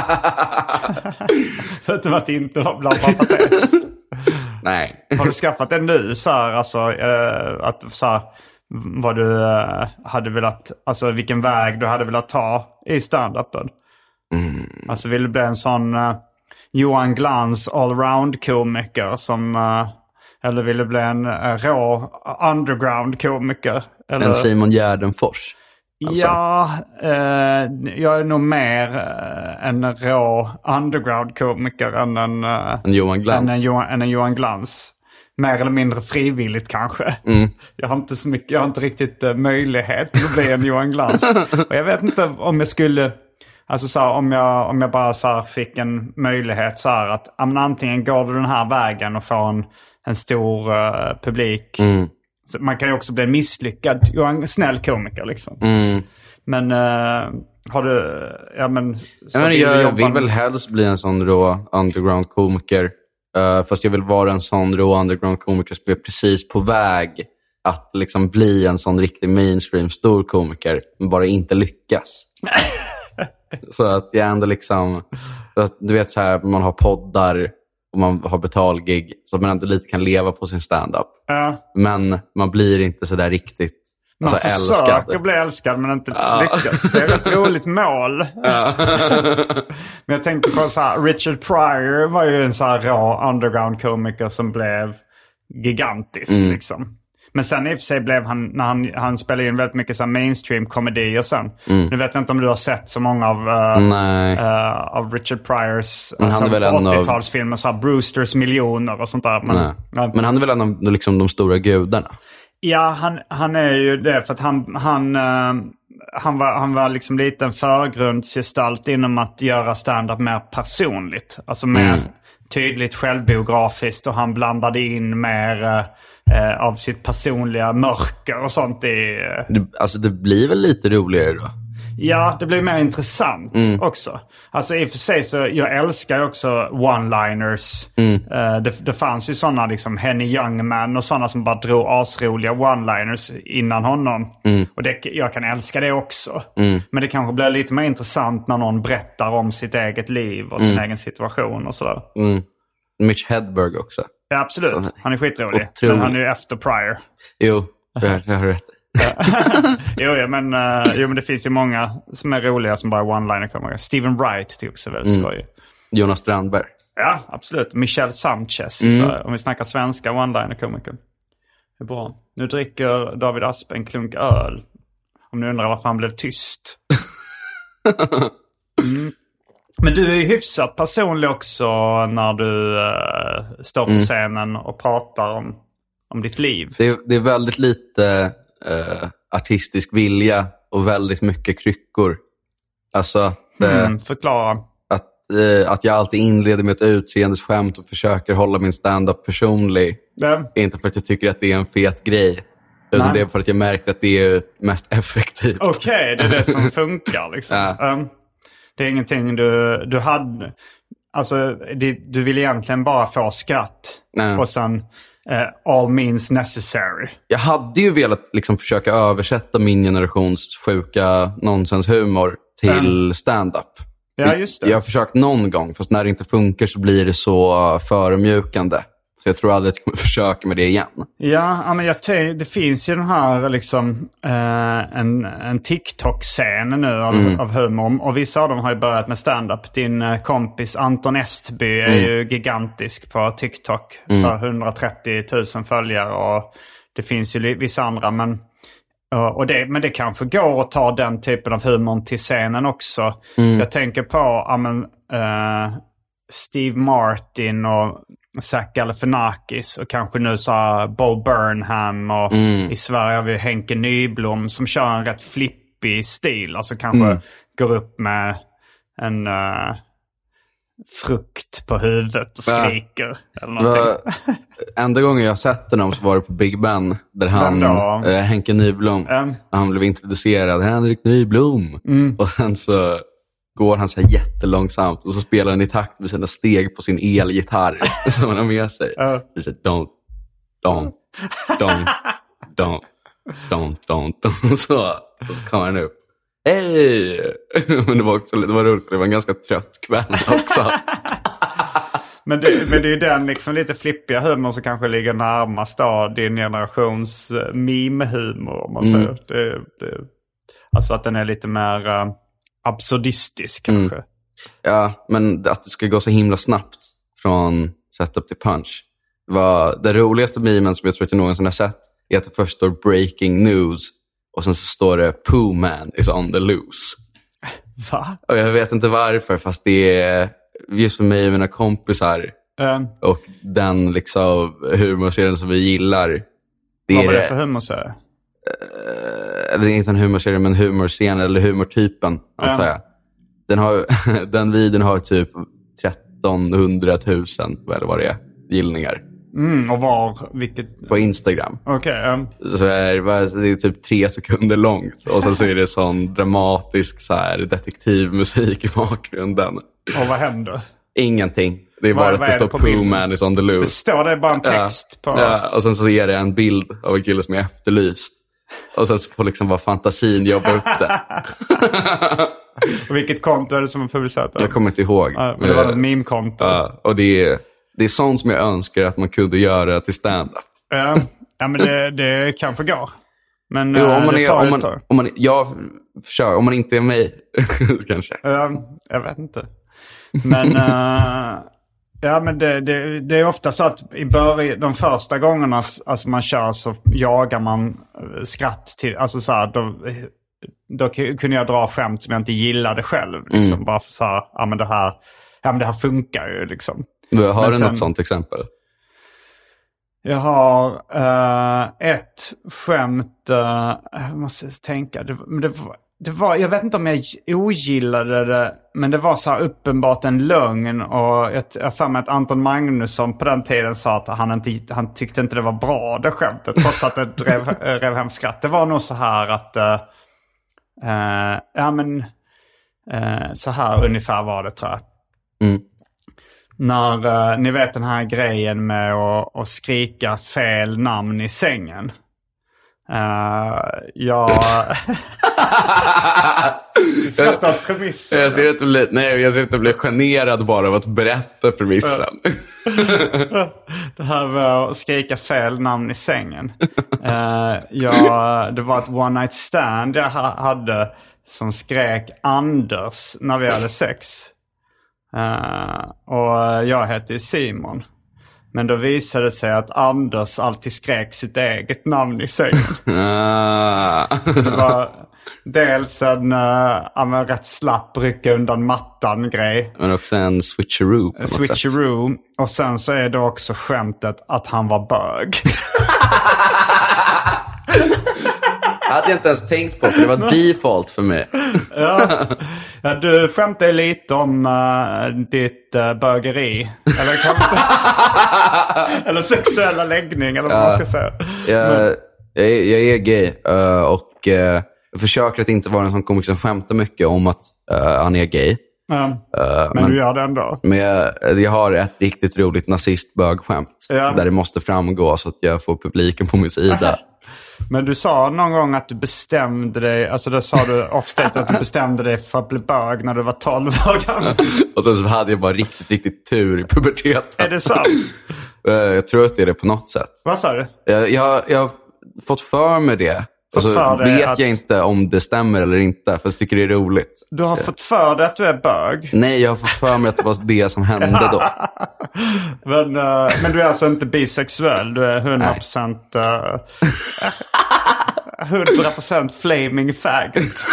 Så att det var inte vara patetisk. Nej. Har du skaffat det nu så här, alltså att så här, vad du hade velat, alltså vilken väg du hade velat ta i stand-upen? Alltså vill du bli en sån Johan Glans allround-komiker som eller vill du bli en rå underground-komiker? Eller? En Simon Gärdenfors? Alltså. Ja, jag är nog mer en rå underground-komiker än en Johan Glans. Än en Johan Glans. Mer eller mindre frivilligt kanske. Jag har inte så mycket, jag har inte riktigt möjlighet att bli en Johan Glans. Och jag vet inte om jag skulle, alltså så här, om jag bara så här fick en möjlighet så här att antingen går du den här vägen och får en stor publik. Så man kan ju också bli en misslyckad en snäll komiker liksom. Men har du... Ja, men, jag vill väl helst bli en sån rå underground-komiker. Fast jag vill vara en sån rå underground-komiker som är precis på väg att liksom bli en sån riktig mainstream-stor komiker, men bara inte lyckas. Så att jag ändå liksom... Du vet så här, man har poddar och man har betalgig så att man inte lite kan leva på sin stand-up. Men man blir inte så där riktigt man försöker bli älskad men inte lyckas. Det är ett roligt mål. Men jag tänkte på så här, Richard Pryor var ju en så här rå underground-komiker som blev gigantisk liksom. Men sen i och för sig blev han, när han spelade in väldigt mycket så här mainstream-komedier sen. Nu vet jag inte om du har sett så många av Richard Pryors alltså 80-talsfilmer, så här Brewsters miljoner och sånt där. Men han är väl en av liksom de stora gudarna? Ja, han är ju det, för att han var liksom lite en förgrundsgestalt inom att göra stand-up mer personligt. Alltså mer tydligt självbiografiskt, och han blandade in mer av sitt personliga mörker och sånt i... Alltså det blir väl lite roligare då? Ja, det blir mer intressant också. Alltså i och för sig så, jag älskar också one-liners. Det fanns ju sådana liksom Henny Youngman och sådana som bara drog asroliga one-liners innan honom. Och jag kan älska det också. Men det kanske blir lite mer intressant när någon berättar om sitt eget liv och sin egen situation och sådär. Mitch Hedberg också. Ja, absolut. Så, han är skitrolig. Men han är ju efter Pryor. Jo, jag har rätt. men det finns ju många som är roliga som bara one-liner kommer. Steven Wright tycker också väldigt skoj. Jonas Strandberg. Ja, absolut. Michelle Sanchez. Om vi snackar svenska one-liner-komiker. Det är bra. Nu dricker David Asp en klunk öl. Om ni undrar varför han blev tyst. Men du är ju hyfsat personlig också när du står på scenen och pratar om ditt liv. Det är väldigt lite artistisk vilja och väldigt mycket kryckor. Alltså att... förklara. Att jag alltid inleder med ett utseendesskämt och försöker hålla min stand-up personlig. Inte för att jag tycker att det är en fet grej. Utan det är för att jag märker att det är mest effektivt. Okej, det är det som funkar liksom. Det är ingenting du hade... Alltså, du vill egentligen bara få skratt. Och sen all means necessary. Jag hade ju velat liksom försöka översätta min generations sjuka nonsenshumor till stand-up. Ja, just det. Jag har försökt någon gång, fast när det inte funkar så blir det så förödmjukande. Så jag tror aldrig att jag kommer försöka med det igen. Ja, men det finns ju den här liksom en TikTok-scen nu av humor. Och vissa av dem har ju börjat med stand-up. Din kompis Anton Estby är ju gigantisk på TikTok. För 130 000 följare. Och det finns ju vissa andra, men det kanske går att ta den typen av humor till scenen också. Jag tänker på Steve Martin och Zach Galifianakis och kanske nu så Bo Burnham och i Sverige har vi Henke Nyblom som kör en rätt flippig stil. Alltså kanske går upp med en frukt på huvudet och skriker eller någonting. Enda gången jag har sett honom så var det på Big Ben där Henke Nyblom han blev introducerad. Henrik Nyblom. Och sen så går han så här jättelångsamt och så spelar han i takt med sina steg på sin elgitarr som han har med sig. Det säger don't. Så kommer han upp. Hej! Men det var roligt för det var en ganska trött kväll också. Men det är ju den liksom lite flippiga humor som kanske ligger närmast av din generations meme-humor om man säger. Alltså att den är lite mer absurdistisk kanske. Ja, men att det ska gå så himla snabbt från setup till punch. Det roligaste memen som jag tror att jag någonsin har sett är att det först står breaking news och sen så står det Pooh Man is on the loose. Va? Och jag vet inte varför, fast det är just för mig och mina kompisar och den liksom humorserien som vi gillar. Vad var det för humorserie? Det är inte en humorserie, men humorscen eller humortypen antar jag. Den videon har typ 1300 000 eller vad det är, gillningar. Och vilket? På Instagram. Okej. Så det är typ 3 sekunder långt. Och sen så är det sån dramatisk så här detektivmusik i bakgrunden. Och vad händer? Ingenting. Det är bara att det står Pooh Man is on the loose. Det står det bara en text på... Ja, och sen så är det en bild av en kille som är efterlyst. Och sen så får liksom bara fantasin jobba upp det. Och vilket konto är det som har publicerat det? Jag kommer inte ihåg. Men det var ett meme-konto. Ja, och det är sånt som jag önskar att man kunde göra till stand-up. Ja, men det kanske går. Men jo, om man inte är mig kanske. Jag vet inte. Men ja, men det är ofta så att i början, de första gångerna alltså man kör så jagar man skratt till, alltså så här, då kunde jag dra skämt som jag inte gillade själv liksom, bara för så här, ja men det här funkar ju liksom. Har du något sånt exempel? Jag har ett skämt, jag måste tänka, det var, jag vet inte om jag ogillade det, men det var så här uppenbart en lögn, och jag för mig att Anton Magnusson på den tiden sa att han tyckte inte det var bra, det skämtet, trots att det rev hem skratt. Det var nog så här att så här ungefär var det, tror jag. När ni vet den här grejen med att skrika fel namn i sängen. Jag skrattar premissen. Jag ser att du blir generad bara av att berätta premissen. Det här med att skrika fel namn i sängen. Det var ett one night stand jag hade som skrek Anders när vi hade sex. Och jag heter Simon. Men då visade det sig att Anders alltid skrek sitt eget namn i sängen. Så det var dels en rätt slapp rycka undan mattan grej. Men också en switcheroo på något sätt. Switcheroo. Och sen så är det också skämtet att han var bög. Jag hade inte ens tänkt på, för det var default för mig. Ja, du skämtade lite om ditt bögeri. Eller sexuella läggning, eller vad man ska säga. Jag är gay och jag försöker att inte vara en sån komiker som skämtar mycket om att han är gay. Men du gör det ändå. Men jag har ett riktigt roligt nazistbögskämt där det måste framgå så att jag får publiken på min sida. Men du sa någon gång att du bestämde dig, alltså då sa du offstage att du bestämde dig för att bli bög när du var 12 år gammal. Och sen så hade jag bara riktigt tur i puberteten. Är det sant? Jag tror att det är det på något sätt. Vad sa du? Jag har fått för mig det. Och så vet jag inte om det stämmer eller inte, för jag tycker det är roligt. Du har fått för dig att du är bög? Nej, jag har fått för mig att det var det som hände då. Men du är alltså inte bisexuell? Du är 100%... 100% flaming faggot.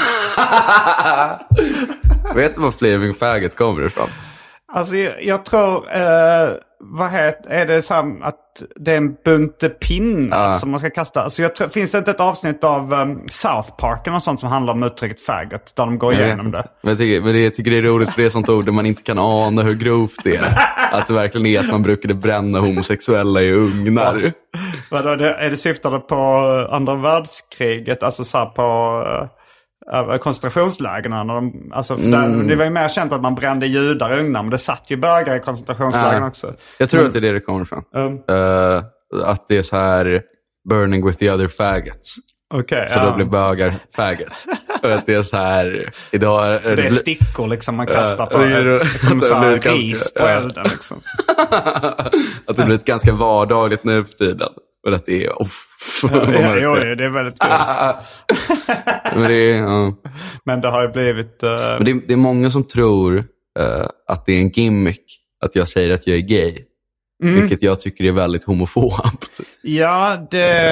Vet du var flaming faggot kommer ifrån? Alltså jag tror... är det så att det är en bunte pinnar som man ska kasta? Alltså finns det inte ett avsnitt av South Park och sånt som handlar om uttrycket faggot där de går igenom det? Men jag tycker det är roligt, för det är sånt ord där man inte kan ana hur grovt det är. Att det verkligen är att man brukade bränna homosexuella i ugnar. Är det syftade på andra världskriget? Alltså så här på... koncentrationslägren. Alltså, det var ju mer känt att man brände judar i ugnar, men det satt ju bögar i koncentrationslägren också. Jag tror att det är det kommer ifrån. Att det är så här burning with the other faggots. Okay, så då blir bögar faggots. Och att det är så här idag det är stickor liksom man kastar på som så här ris på elden liksom. Att det blir ett ganska vardagligt nu för tiden. Och att det är det är väldigt kul. Men det har ju blivit... Men det är många som tror att det är en gimmick att jag säger att jag är gay. Vilket jag tycker är väldigt homofobt. Ja,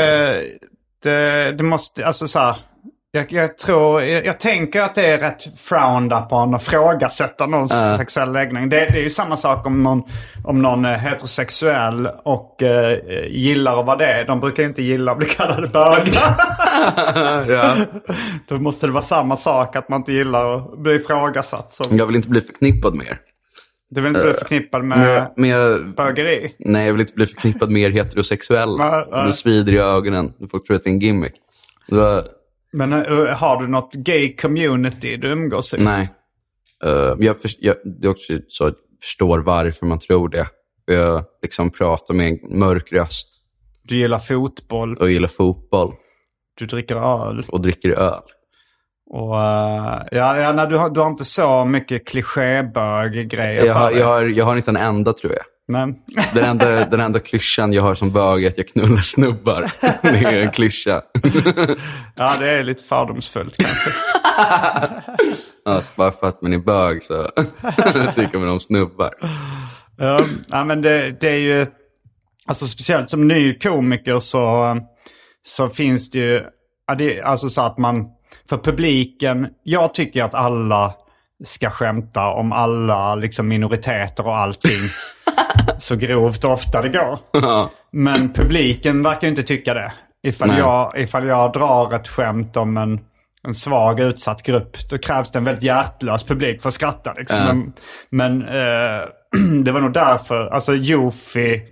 det måste... Alltså så här... Jag tänker att det är rätt frowned upon att frågasätta någons sexuell läggning. Det är ju samma sak om någon är heterosexuell och gillar att vara det. De brukar inte gilla att bli kallade bögar. Ja. Då måste det vara samma sak att man inte gillar att bli ifrågasatt. Jag vill inte bli förknippad med er. Du vill inte bli förknippad med bögeri? Nej, jag vill inte bli förknippad med er heterosexuell. Du svider i ögonen. Folk tror att det är en gimmick. Men har du något gay community du umgås i? Nej. Det är också så att jag förstår varför man tror det. Jag liksom pratar med en mörk röst. Du gillar fotboll. Och gillar fotboll. Du dricker öl. Och dricker öl. Och nej, du har inte så mycket klichébög-grejer. Jag har inte en enda, tror jag. Nej. Den enda klyschan jag har som bög är att jag knullar snubbar. Det är en klyscha. Ja, det är lite fördomsfullt kanske. Alltså, bara för att man är bög så tycker man om snubbar. Ja, men det är ju... Alltså speciellt som ny komiker så finns det ju... Alltså så att man... För publiken... Jag tycker att alla ska skämta om alla liksom minoriteter och allting. Så grovt ofta det går. Men publiken verkar inte tycka det. Ifall jag drar ett skämt om en svag utsatt grupp, då krävs det en väldigt hjärtlös publik för att skratta. Liksom. Men det var nog därför. Alltså Jofi,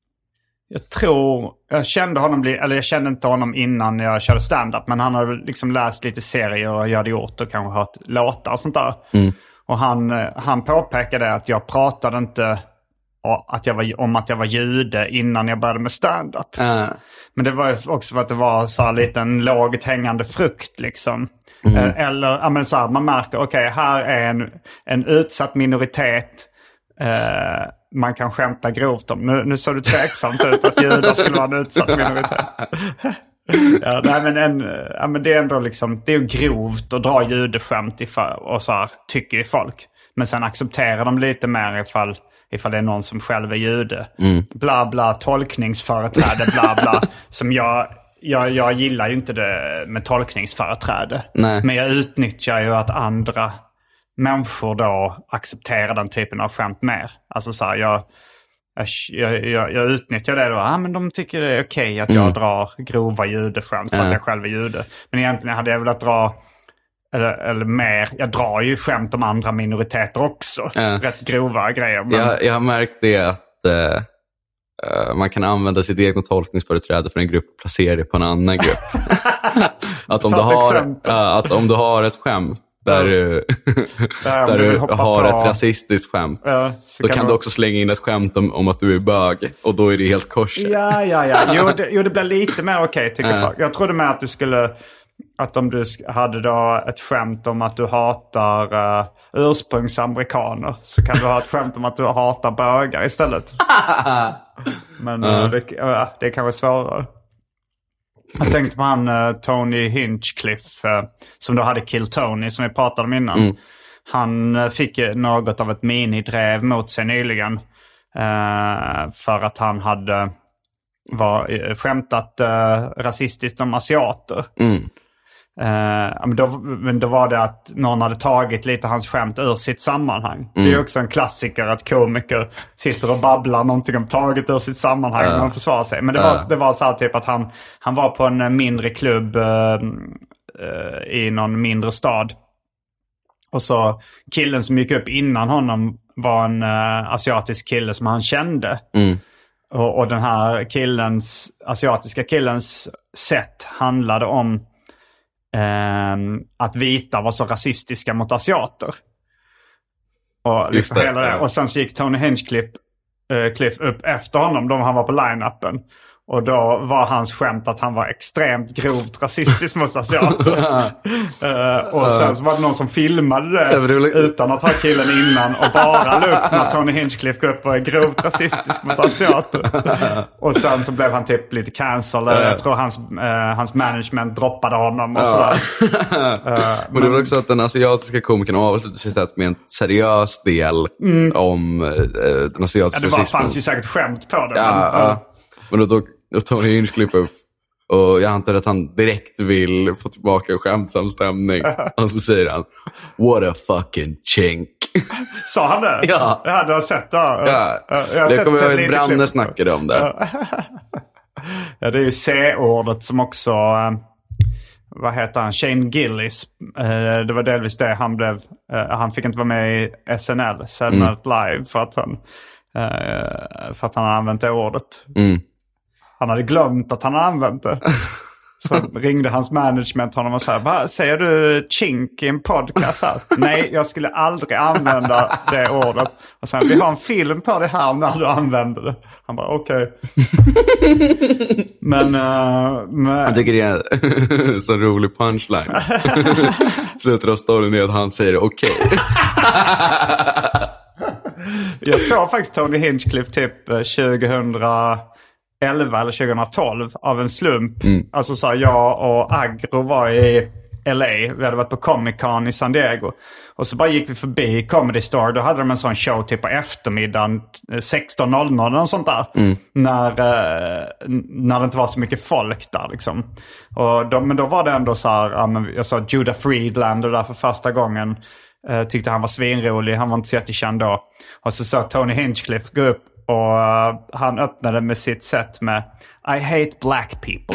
jag kände inte honom innan jag körde stand-up, men han har liksom läst lite serier och jag hade gjort och kanske hört låtar och sånt där. Och han påpekade att jag pratade inte om att jag var jude innan jag började med stand-up. Men det var också för att det var så här lite en lågt hängande frukt liksom. Eller men så här, man märker okej, här är en utsatt minoritet man kan skämta grovt om. Nu såg du tveksamt ut att judar skulle vara en utsatt minoritet. Men det är ändå liksom, det är ju grovt att dra judeskämt och så här, tycker ju folk. Men sen accepterar de lite mer ifall det är någon som själv är jude. Bla bla, tolkningsföreträde, bla bla. Som jag gillar ju inte det med tolkningsföreträde. Nej. Men jag utnyttjar ju att andra människor då accepterar den typen av skämt mer. Alltså så här, jag utnyttjar det då. Men de tycker det är okej att jag drar grova judeskämt för att jag själv är jude. Men egentligen hade jag velat dra eller mer. Jag drar ju skämt om andra minoriteter också. Rätt grova grejer. Men... Jag har märkt det att man kan använda sitt egna tolkningsföreträde för en grupp och placera det på en annan grupp. Att om du har ett skämt där du har ett rasistiskt skämt. Ja, då kan du också slänga in ett skämt om att du är bög. Och då är det helt kors. Ja. Jo, det blir lite mer okej, tycker jag. Jag trodde med att du skulle... Att om du hade då ett skämt om att du hatar ursprungsamerikaner, så kan du ha ett skämt om att du hatar bögar istället. Men det kan vara svårare. Jag tänkte på han Tony Hinchcliffe som då hade Kill Tony, som vi pratade om innan. Han fick något av ett minidrev mot sig nyligen. För att han hade skämtat rasistiskt om asiater. Men då var det att någon hade tagit lite hans skämt ur sitt sammanhang. Det är också en klassiker att komiker sitter och babblar någonting om taget ur sitt sammanhang när man försvarar sig. Men det var så här typ att han var på en mindre klubb i någon mindre stad. Och så killen som gick upp innan honom var en asiatisk kille som han kände. Och den här asiatiska killens sätt handlade om att vita var så rasistiska mot asiater. Och liksom hela det. Och sen så gick Tony Hinchcliffe upp efter honom då han var på line-upen. Och då var hans skämt att han var extremt grovt rasistisk mot asiater. Och sen så var det någon som filmade det utan att ha killen innan. Och bara la upp när Tony Hinchcliffe går upp och är grovt rasistisk mot asiater. Och sen så blev han typ lite cancelled. Jag tror hans management droppade honom och sådär. Men det var också att den asiatiska komikern avslutade sig med en seriös del om den asiatiska rasismen. Det fanns ju säkert skämt på det. Men då Tony Hinchcliffe och jag antar att han direkt vill få tillbaka en skämtsam stämning. Och så säger han, what a fucking chink. Sa han det? Ja. Jag hade sett det. Det kommer jag ihåg Branne snackade om det. Ja, det är ju C-ordet som också... vad heter han? Shane Gillis. Det var delvis det han blev... han fick inte vara med i SNL, Saturday Night Live, för att han hade använt det ordet. Han hade glömt att han hade använt det. Så ringde hans management honom och sa, säger du chink i en podcast här? Nej, jag skulle aldrig använda det ordet. Och sen, vi har en film på det här när du använder det. Han bara, okej. Men jag tycker det är en så rolig punchline. Slutar av storyn är att han säger okej. Jag såg faktiskt Tony Hinchcliffe typ 2011 eller 2012 av en slump. Alltså så jag och Agro var i LA. Vi hade varit på Comic Con i San Diego. Och så bara gick vi förbi Comedy Store. Då hade de en sån show typ på eftermiddagen 16:00 eller sånt där. När det inte var så mycket folk där liksom. Men då var det ändå så här, jag sa Judah Friedlander där för första gången. Tyckte han var svinrolig. Han var inte så jättekänd då. Och så Tony Hinchcliffe gå upp och han öppnade med sitt sätt med I hate black people.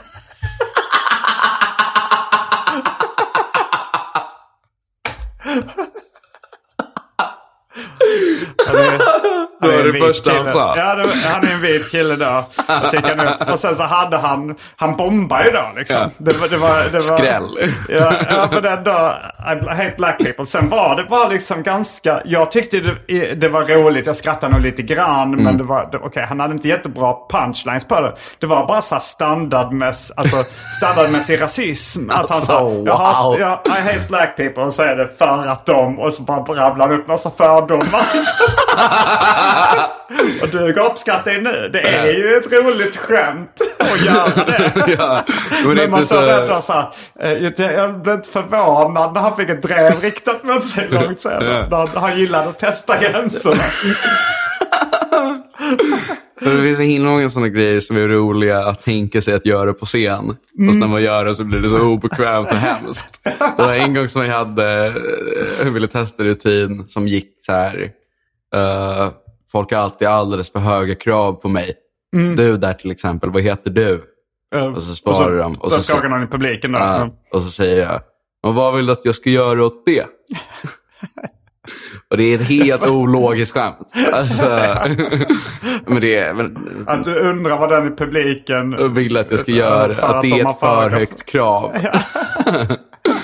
Det var det första han sa. Ja, han är en vit kille då. Och sen så hade han bombade ju då liksom. Det var skräll. Ja, för den då I hate black people. Sen var det bara liksom ganska, jag tyckte det var roligt. Jag skrattade nog lite grann, men det var okej, han hade inte jättebra punchlines på det. Det var bara så standardmässig rasism. Att han sa I hate black people, och så är det för att de, och så bara rabblar han upp massa fördomar. Och du uppskattar det nu. Det är ju ett roligt skämt att göra det. Men man så rädd så här, jag blev inte förvånad när han fick ett drev riktat mot sig långt sedan. Han gillade att testa gränserna. Det finns en himla många sådana grejer som är roliga att tänka sig att göra på scen. Och när man gör det så blir det så obekvämt och hemskt. Det var en gång som jag ville testa rutin som gick så här. Folk har alltid alldeles för höga krav på mig. Du där till exempel, vad heter du? Och så svarar de. Och så frågar någon i publiken då. Och så säger jag, och vad vill du att jag ska göra åt det? Och det är ett helt ologiskt skämt. Alltså, men det är, att du undrar vad den i publiken vill att jag ska göra, att det är ett för högt krav.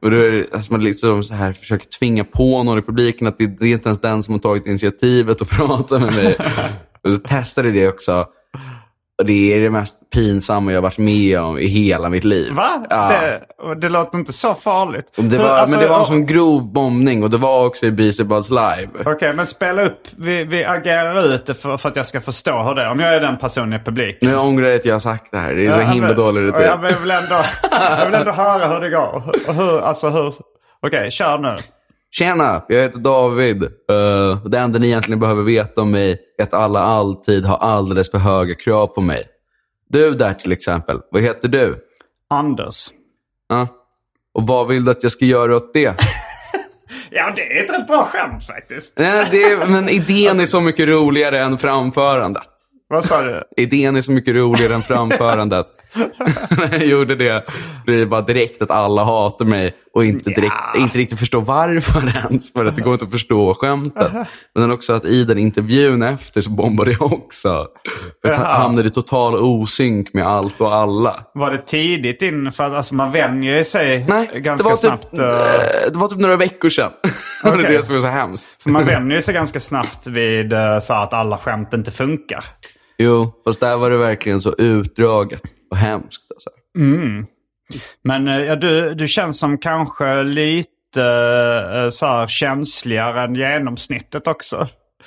Och då är det, alltså man liksom så här försöker tvinga på någon i publiken att det är inte ens den som har tagit initiativet och pratar med mig. Och så testade det också. Och det är det mest pinsamma jag har varit med om i hela mitt liv. Va? Ja. Det låter inte så farligt. Men det var en sån grov bombning. Och det var också i BC Buds Live. Okej, men spela upp. Vi agerar ut det för att jag ska förstå hur det är. Om jag är den personen i publiken. Nu ångrar jag att jag har sagt det här. Det är så himla dåligt. Jag vill ändå höra hur det går. Okej, kör nu. Tjena, jag heter David. Det enda ni egentligen behöver veta om mig är att alla alltid har alldeles för höga krav på mig. Du där till exempel, vad heter du? Anders. Ja. Och vad vill du att jag ska göra åt det? Ja, det är ett rätt bra skämt faktiskt. Nej, men idén är så mycket roligare än framförandet. Vad sa du? Idén är så mycket roligare än framförandet. När jag gjorde det blir det bara direkt att alla hatar mig och inte riktigt förstår varför ens. För att det går inte att förstå skämtet. Men också att i den intervjun efter så bombade jag också. För att hamnade i total osynk med allt och alla. Var det tidigt in? För att alltså, man vänjer sig ganska det var snabbt. Det var typ några veckor sedan. Okay. Det är det som är så hemskt. För man vänjer sig ganska snabbt vid så att alla skämt inte funkar. Jo, fast där var det verkligen så utdraget och hemskt. Alltså. Mm. Men du känns som kanske lite så här känsligare än genomsnittet också.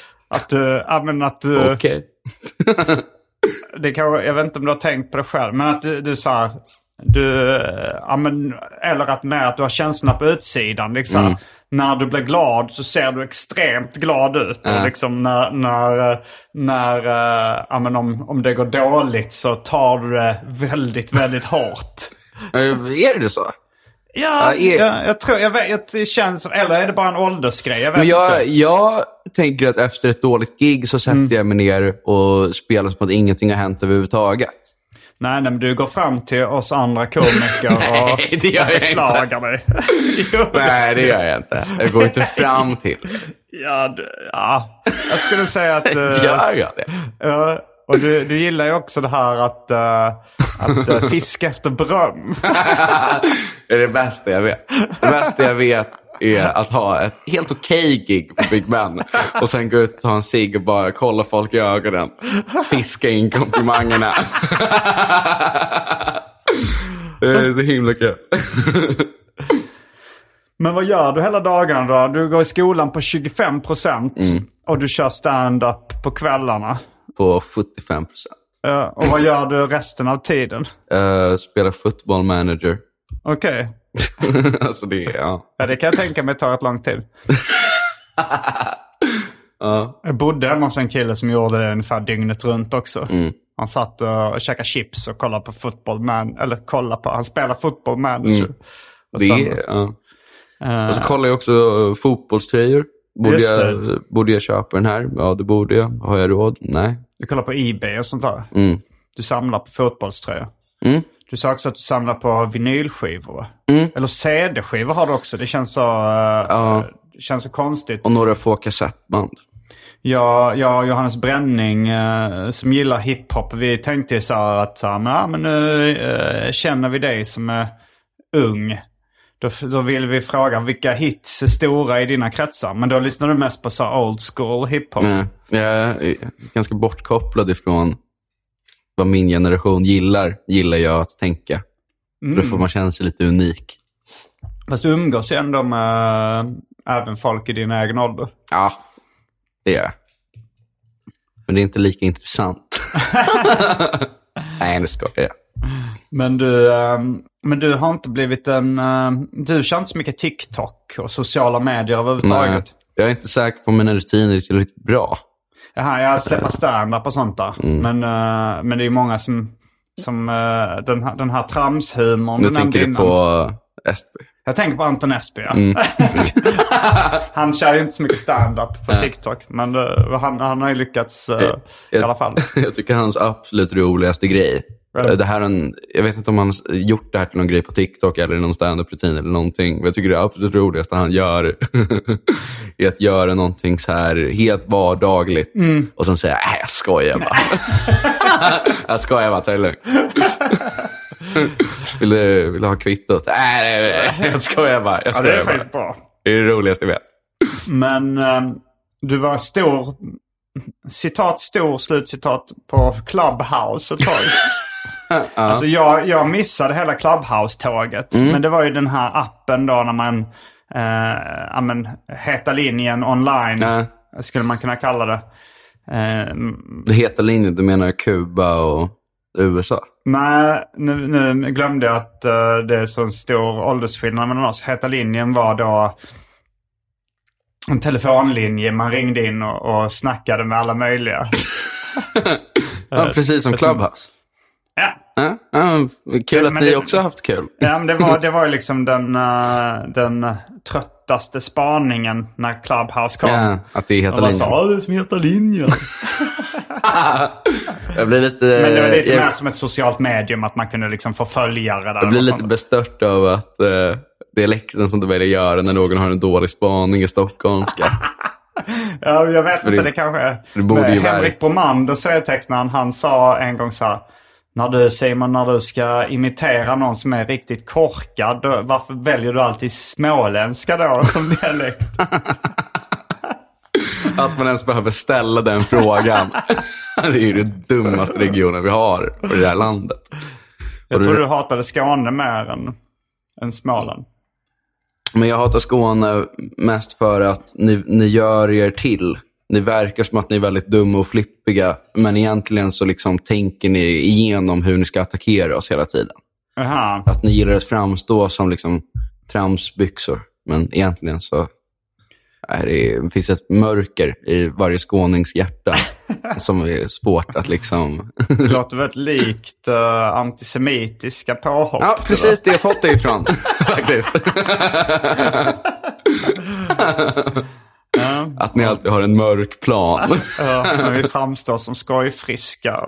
Okej. Det kanske, jag vet inte om du har tänkt på det själv, men att du så här, eller att med att du har känslorna på utsidan liksom. När du blir glad så ser du extremt glad ut. Och liksom om det går dåligt så tar du det väldigt, väldigt hårt. Är det så? Ja, jag tror, det känns som, eller är det bara en åldersgrej? Jag tänker att efter ett dåligt gig så sätter jag mig ner och spelar som att ingenting har hänt överhuvudtaget. Nej, men du går fram till oss andra komiker och det gör jag beklagar dig. Nej, det gör jag inte. Jag går inte fram till. Ja, jag skulle säga att... Gör jag det? Och du gillar ju också det här att fiska efter beröm. Det är det bästa jag vet. Det bästa jag vet är att ha ett helt okej gig på Big Ben och sen gå ut och ta en cigg och bara kolla folk i ögonen. Fiska in komplimangerna. Det är så himla kul. Men vad gör du hela dagen då? Du går i skolan på 25% och du kör stand-up på kvällarna. På 75%. Och vad gör du resten av tiden? Spelar football manager. Okej. Alltså det, ja, det kan jag tänka mig tar ett lång tid. Jag bodde hemma hos en kille som gjorde det ungefär dygnet runt också. Han satt och käkade chips och kollade på han spelar football manager. Och så kollar jag också fotbollströjor. Borde jag köpa den här? Ja, det borde jag. Har jag råd? Nej. Du kollar på eBay och sånt där. Du samlar på fotbollströjor. Du sa också att du samlar på vinylskivor. Eller CD-skivor har du också. Det känns så konstigt. Och några få kassettband. Jag och Johannes Bränning som gillar hiphop. Vi tänkte så här att men nu känner vi dig som är ung. Då vill vi fråga vilka hits är stora i dina kretsar. Men då lyssnar du mest på så old school hiphop. Jag är ganska bortkopplad ifrån vad min generation gillar jag att tänka. För då får man känna sig lite unik. Fast du umgås ju ändå med även folk i din egen ålder. Ja, det gör jag. Men det är inte lika intressant. Nej, det ska jag. Men du har inte blivit du kör inte så mycket TikTok och sociala medier överhuvudtaget. Nej, jag är inte säker på mina rutiner är riktigt bra. Jaha, jag släpper stand-up och sånt där. Men det är många som den här tramshumorn. Nu tänker du på Estby. Jag tänker på Anton Estby, ja. Han kör ju inte så mycket stand-up på TikTok. Men han har ju lyckats i alla fall. Jag tycker hans absolut roligaste grej. Det här jag vet inte om han har gjort det här till någon grej på TikTok eller någon stand-up-rutin eller någonting. Men jag tycker det absolut roligaste han gör är att göra någonting så här helt vardagligt. Och sen säga, jag skojar bara. Jag skojar bara, ta det lugnt. Vill du ha kvittot? Nej, jag skojar bara. Ja, det är faktiskt bra. Det är det roligaste jag vet. Men du var stor, citat stor, slutcitat, på Clubhouse ett tag. Alltså jag missade hela Clubhouse-tåget. Men det var ju den här appen då när man heta linjen online, skulle man kunna kalla det. Det heta linjen, du menar Kuba och USA? Nej, nu glömde jag att det är så en stor åldersskillnad mellan oss. Heta linjen var då en telefonlinje. Man ringde in och snackade med alla möjliga. Ja, precis som Clubhouse. Ja. Kul att ni också har haft kul. Ja, men det var ju liksom den tröttaste spaningen när Clubhouse kom. Ja, att det är heta linjen. Det är som heta linjen. Jag blir lite, men det var lite mer som ett socialt medium, att man kunde liksom få följare där. Jag blir lite bestört av att dialekten som du väljer göra när någon har en dålig spaning i stockholmska. Ja, jag vet inte, det kanske är. Henrik Bromander, serietecknaren, han sa en gång så här: när du ska imitera någon som är riktigt korkad, varför väljer du alltid småländska då som dialekt? Att man ens behöver ställa den frågan. Det är ju den dummaste regionen vi har i det här landet. Jag tror du hatade Skåne mer än Småland. Men jag hatar Skåne mest för att ni gör er till. Ni verkar som att ni är väldigt dumma och flippiga. Men egentligen så liksom tänker ni igenom hur ni ska attackera oss hela tiden. Aha. Att ni gillar att framstå som liksom tramsbyxor. Men egentligen så det finns ett mörker i varje skånings hjärta som är svårt att liksom... Det låter väldigt likt antisemitiska påhopp. Ja, precis det jag fått det ifrån faktiskt. Att ni alltid har en mörk plan. Ja, men vi framstår som skojfriska.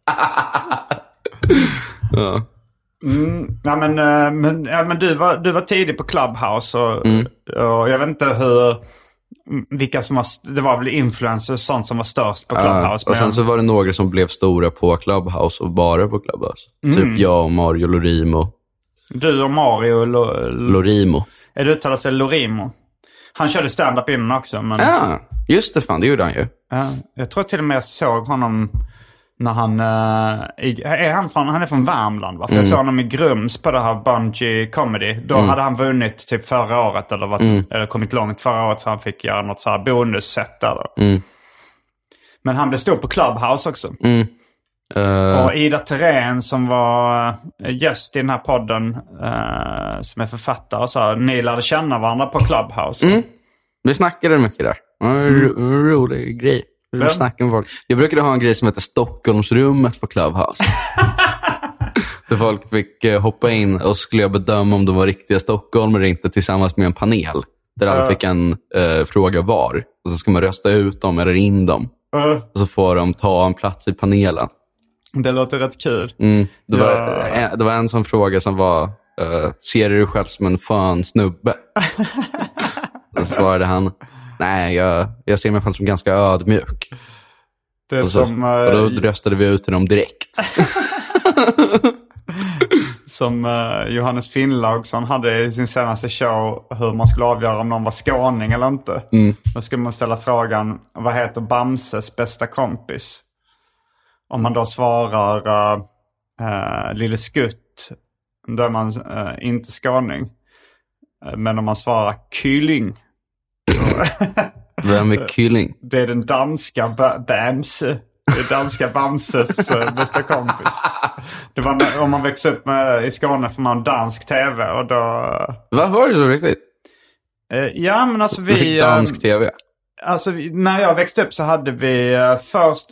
Ja. Ja, men du var tidig på Clubhouse och jag vet inte vilka som var, det var väl influencers sånt som var störst på Clubhouse. Och sen så var det några som blev stora på Clubhouse och bara på Clubhouse. Typ jag och Mario Lorimo. Du och Mario Lorimo. Är det uttalat sig Lorimo? Han körde stand-up innan också. Men... Ja, just det, fan, det gjorde han ju. Jag tror till och med jag såg honom när han... han är från Värmland, va? För jag såg honom i Grums på det här Bungee Comedy. Då hade han vunnit typ förra året eller kommit långt förra året, så han fick göra något så här bonusset där då. Men han blev stor på Clubhouse också. Och Ida Terén som var gäst i den här podden, som är författare, så ni lärde känna varandra på Clubhouse. Vi snackade mycket där. Rolig grej. Jag brukade ha en grej som heter Stockholmsrummet på Clubhouse. Så folk fick hoppa in och skulle jag bedöma om de var riktiga stockholmare eller inte, tillsammans med en panel. Där alla fick en fråga var. Och så ska man rösta ut dem eller in dem. Och så får de ta en plats i panelen. Det låter rätt kul. Det var en sån fråga som var: ser du dig själv som en skön snubbe? Då svarade han: nej, jag ser mig själv som ganska ödmjuk. Det är och då röstade vi ut dem direkt. Som Johannes Finnlaugsson hade i sin senaste show, hur man skulle avgöra om någon var skåning eller inte. Då skulle man ställa frågan: vad heter Bamses bästa kompis? Om man då svarar Lille Skutt, då är man inte skåning. Men om man svarar Kylling. Vem är Kylling? Det är den danska Bamse. Det är danska Bamses bästa kompis. Det var om man växte upp i Skåne får man dansk tv och då... Vad var det så riktigt? Ja, men alltså vi fick dansk tv. Alltså när jag växte upp så hade vi först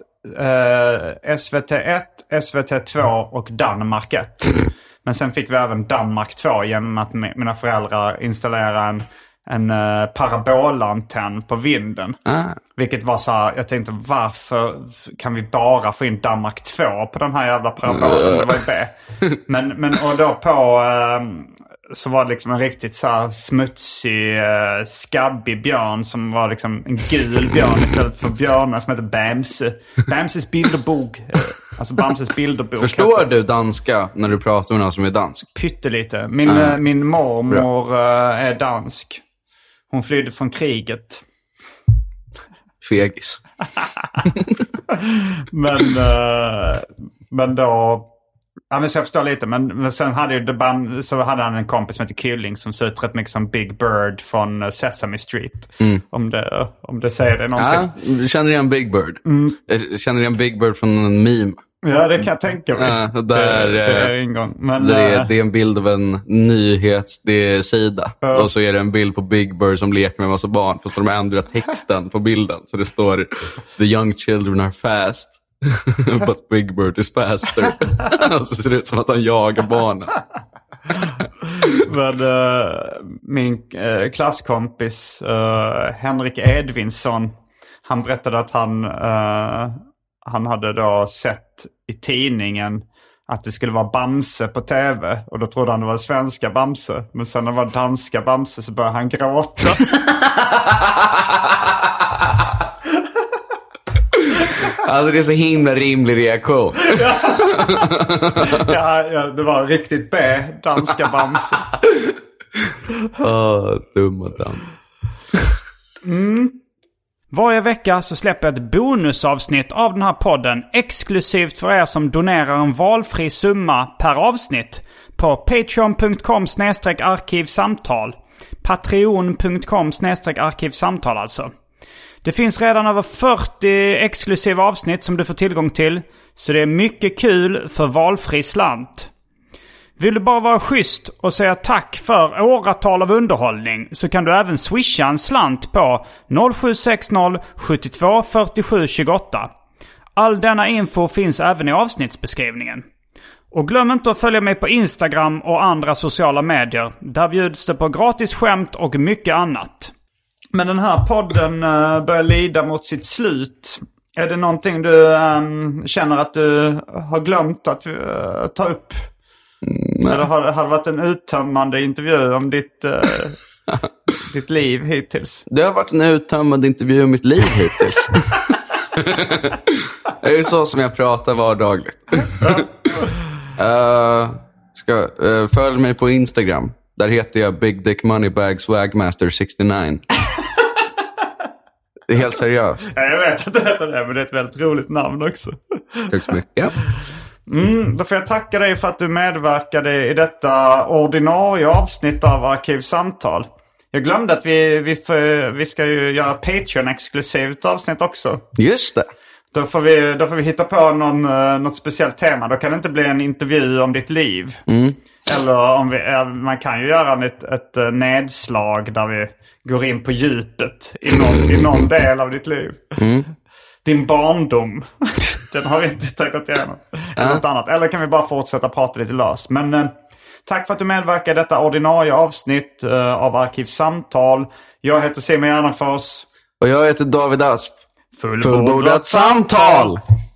SVT1, SVT2 och Danmark 1. Men sen fick vi även Danmark 2 genom att mina föräldrar installerade en parabolantenn på vinden. Vilket var så här, jag tänkte, varför kan vi bara få in Danmark 2 på den här jävla parabolen? Det var ju det. Men och då på så var det liksom en riktigt så här smutsig, skabbig björn som var liksom en gul björn istället för björnar som heter Bamse. Bamses bilderbok. Alltså Bamses bilderbok. Förstår du danska när du pratar med någon som är dansk? Pyttelite. Min mormor är dansk. Hon flydde från kriget. Fegis. men då... Ja, men så jag förstår lite. Men sen hade han en kompis som heter Kylling som ser ut rätt mycket som Big Bird från Sesame Street. Om det säger det någonting. Ja, du känner igen Big Bird. Jag känner igen Big Bird från en meme. Ja, det kan jag tänka mig. Ja, det är en gång. Men, det är en bild av en nyhetssida. Och så är det en bild på Big Bird som leker med en massa barn. Fast de ändrar texten på bilden. Så det står The young children are fast. But Big Bird is faster. Och så ser det ut som att han jagar barnen. Men min klasskompis Henrik Edvinsson, han berättade att han hade då sett i tidningen att det skulle vara Bamse på tv. Och då trodde han det var svenska Bamse. Men sen när det var danska Bamse så började han gråta. Alltså det är så himla rimlig reaktion. Ja, det var riktigt danska Bamse. Dumma damm. Varje vecka så släpper jag ett bonusavsnitt av den här podden exklusivt för er som donerar en valfri summa per avsnitt på patreon.com/arkivsamtal. Patreon.com/arkivsamtal alltså. Det finns redan över 40 exklusiva avsnitt som du får tillgång till, så det är mycket kul för valfri slant. Vill du bara vara schysst och säga tack för åratal av underhållning så kan du även swisha en slant på 0760 72 47 28. All denna info finns även i avsnittsbeskrivningen. Och glöm inte att följa mig på Instagram och andra sociala medier. Där bjuds det på gratis skämt och mycket annat. Men den här podden börjar lida mot sitt slut. Är det någonting du känner att du har glömt att ta upp? Eller har det varit en uttömmande intervju om ditt liv hittills? Det har varit en uttömmande intervju om mitt liv hittills. Det är ju så som jag pratar vardagligt. Följ mig på Instagram. Där heter jag Big Dick Moneybag Swagmaster 69. Det är helt seriöst. Jag vet att du heter det, men det är ett väldigt roligt namn också. Tack så mycket. Då får jag tacka dig för att du medverkade i detta ordinarie avsnitt av Arkivsamtal. Jag glömde att vi ska ju göra Patreon-exklusivt avsnitt också. Just det. Då får vi hitta på något speciellt tema. Då kan det inte bli en intervju om ditt liv. Eller man kan ju göra ett nedslag där vi går in på djupet i någon del av ditt liv. Din barndom. Den har vi inte gått igenom. Eller något annat. Eller kan vi bara fortsätta prata lite löst. Men tack för att du medverkar i detta ordinarie avsnitt av Arkivsamtal. Jag heter Simon Gärdenfors. Och jag heter David Asp. Fullbordat samtal!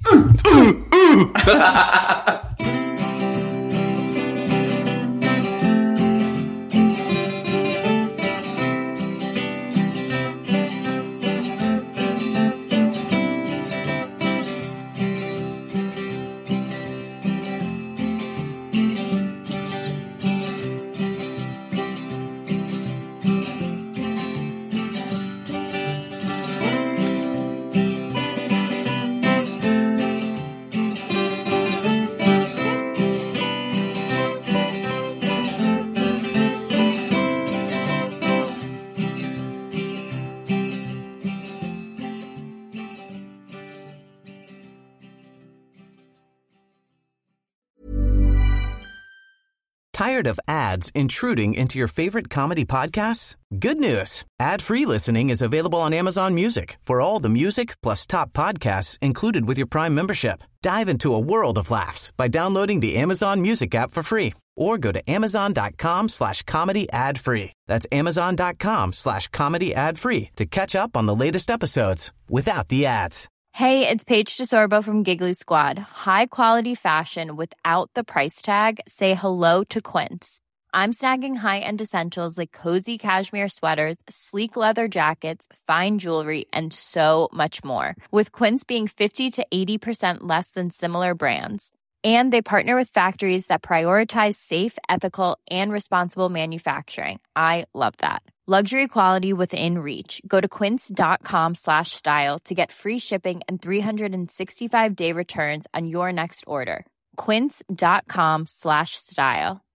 Tired of ads intruding into your favorite comedy podcasts? Good news. Ad-free listening is available on Amazon Music for all the music plus top podcasts included with your Prime membership. Dive into a world of laughs by downloading the Amazon Music app for free or go to amazon.com/comedy ad-free. That's amazon.com/comedy ad-free to catch up on the latest episodes without the ads. Hey, it's Paige DeSorbo from Giggly Squad. High quality fashion without the price tag. Say hello to Quince. I'm snagging high-end essentials like cozy cashmere sweaters, sleek leather jackets, fine jewelry, and so much more. With Quince being 50 to 80% less than similar brands. And they partner with factories that prioritize safe, ethical, and responsible manufacturing. I love that. Luxury quality within reach. Go to quince.com/style to get free shipping and 365-day returns on your next order. Quince.com/style.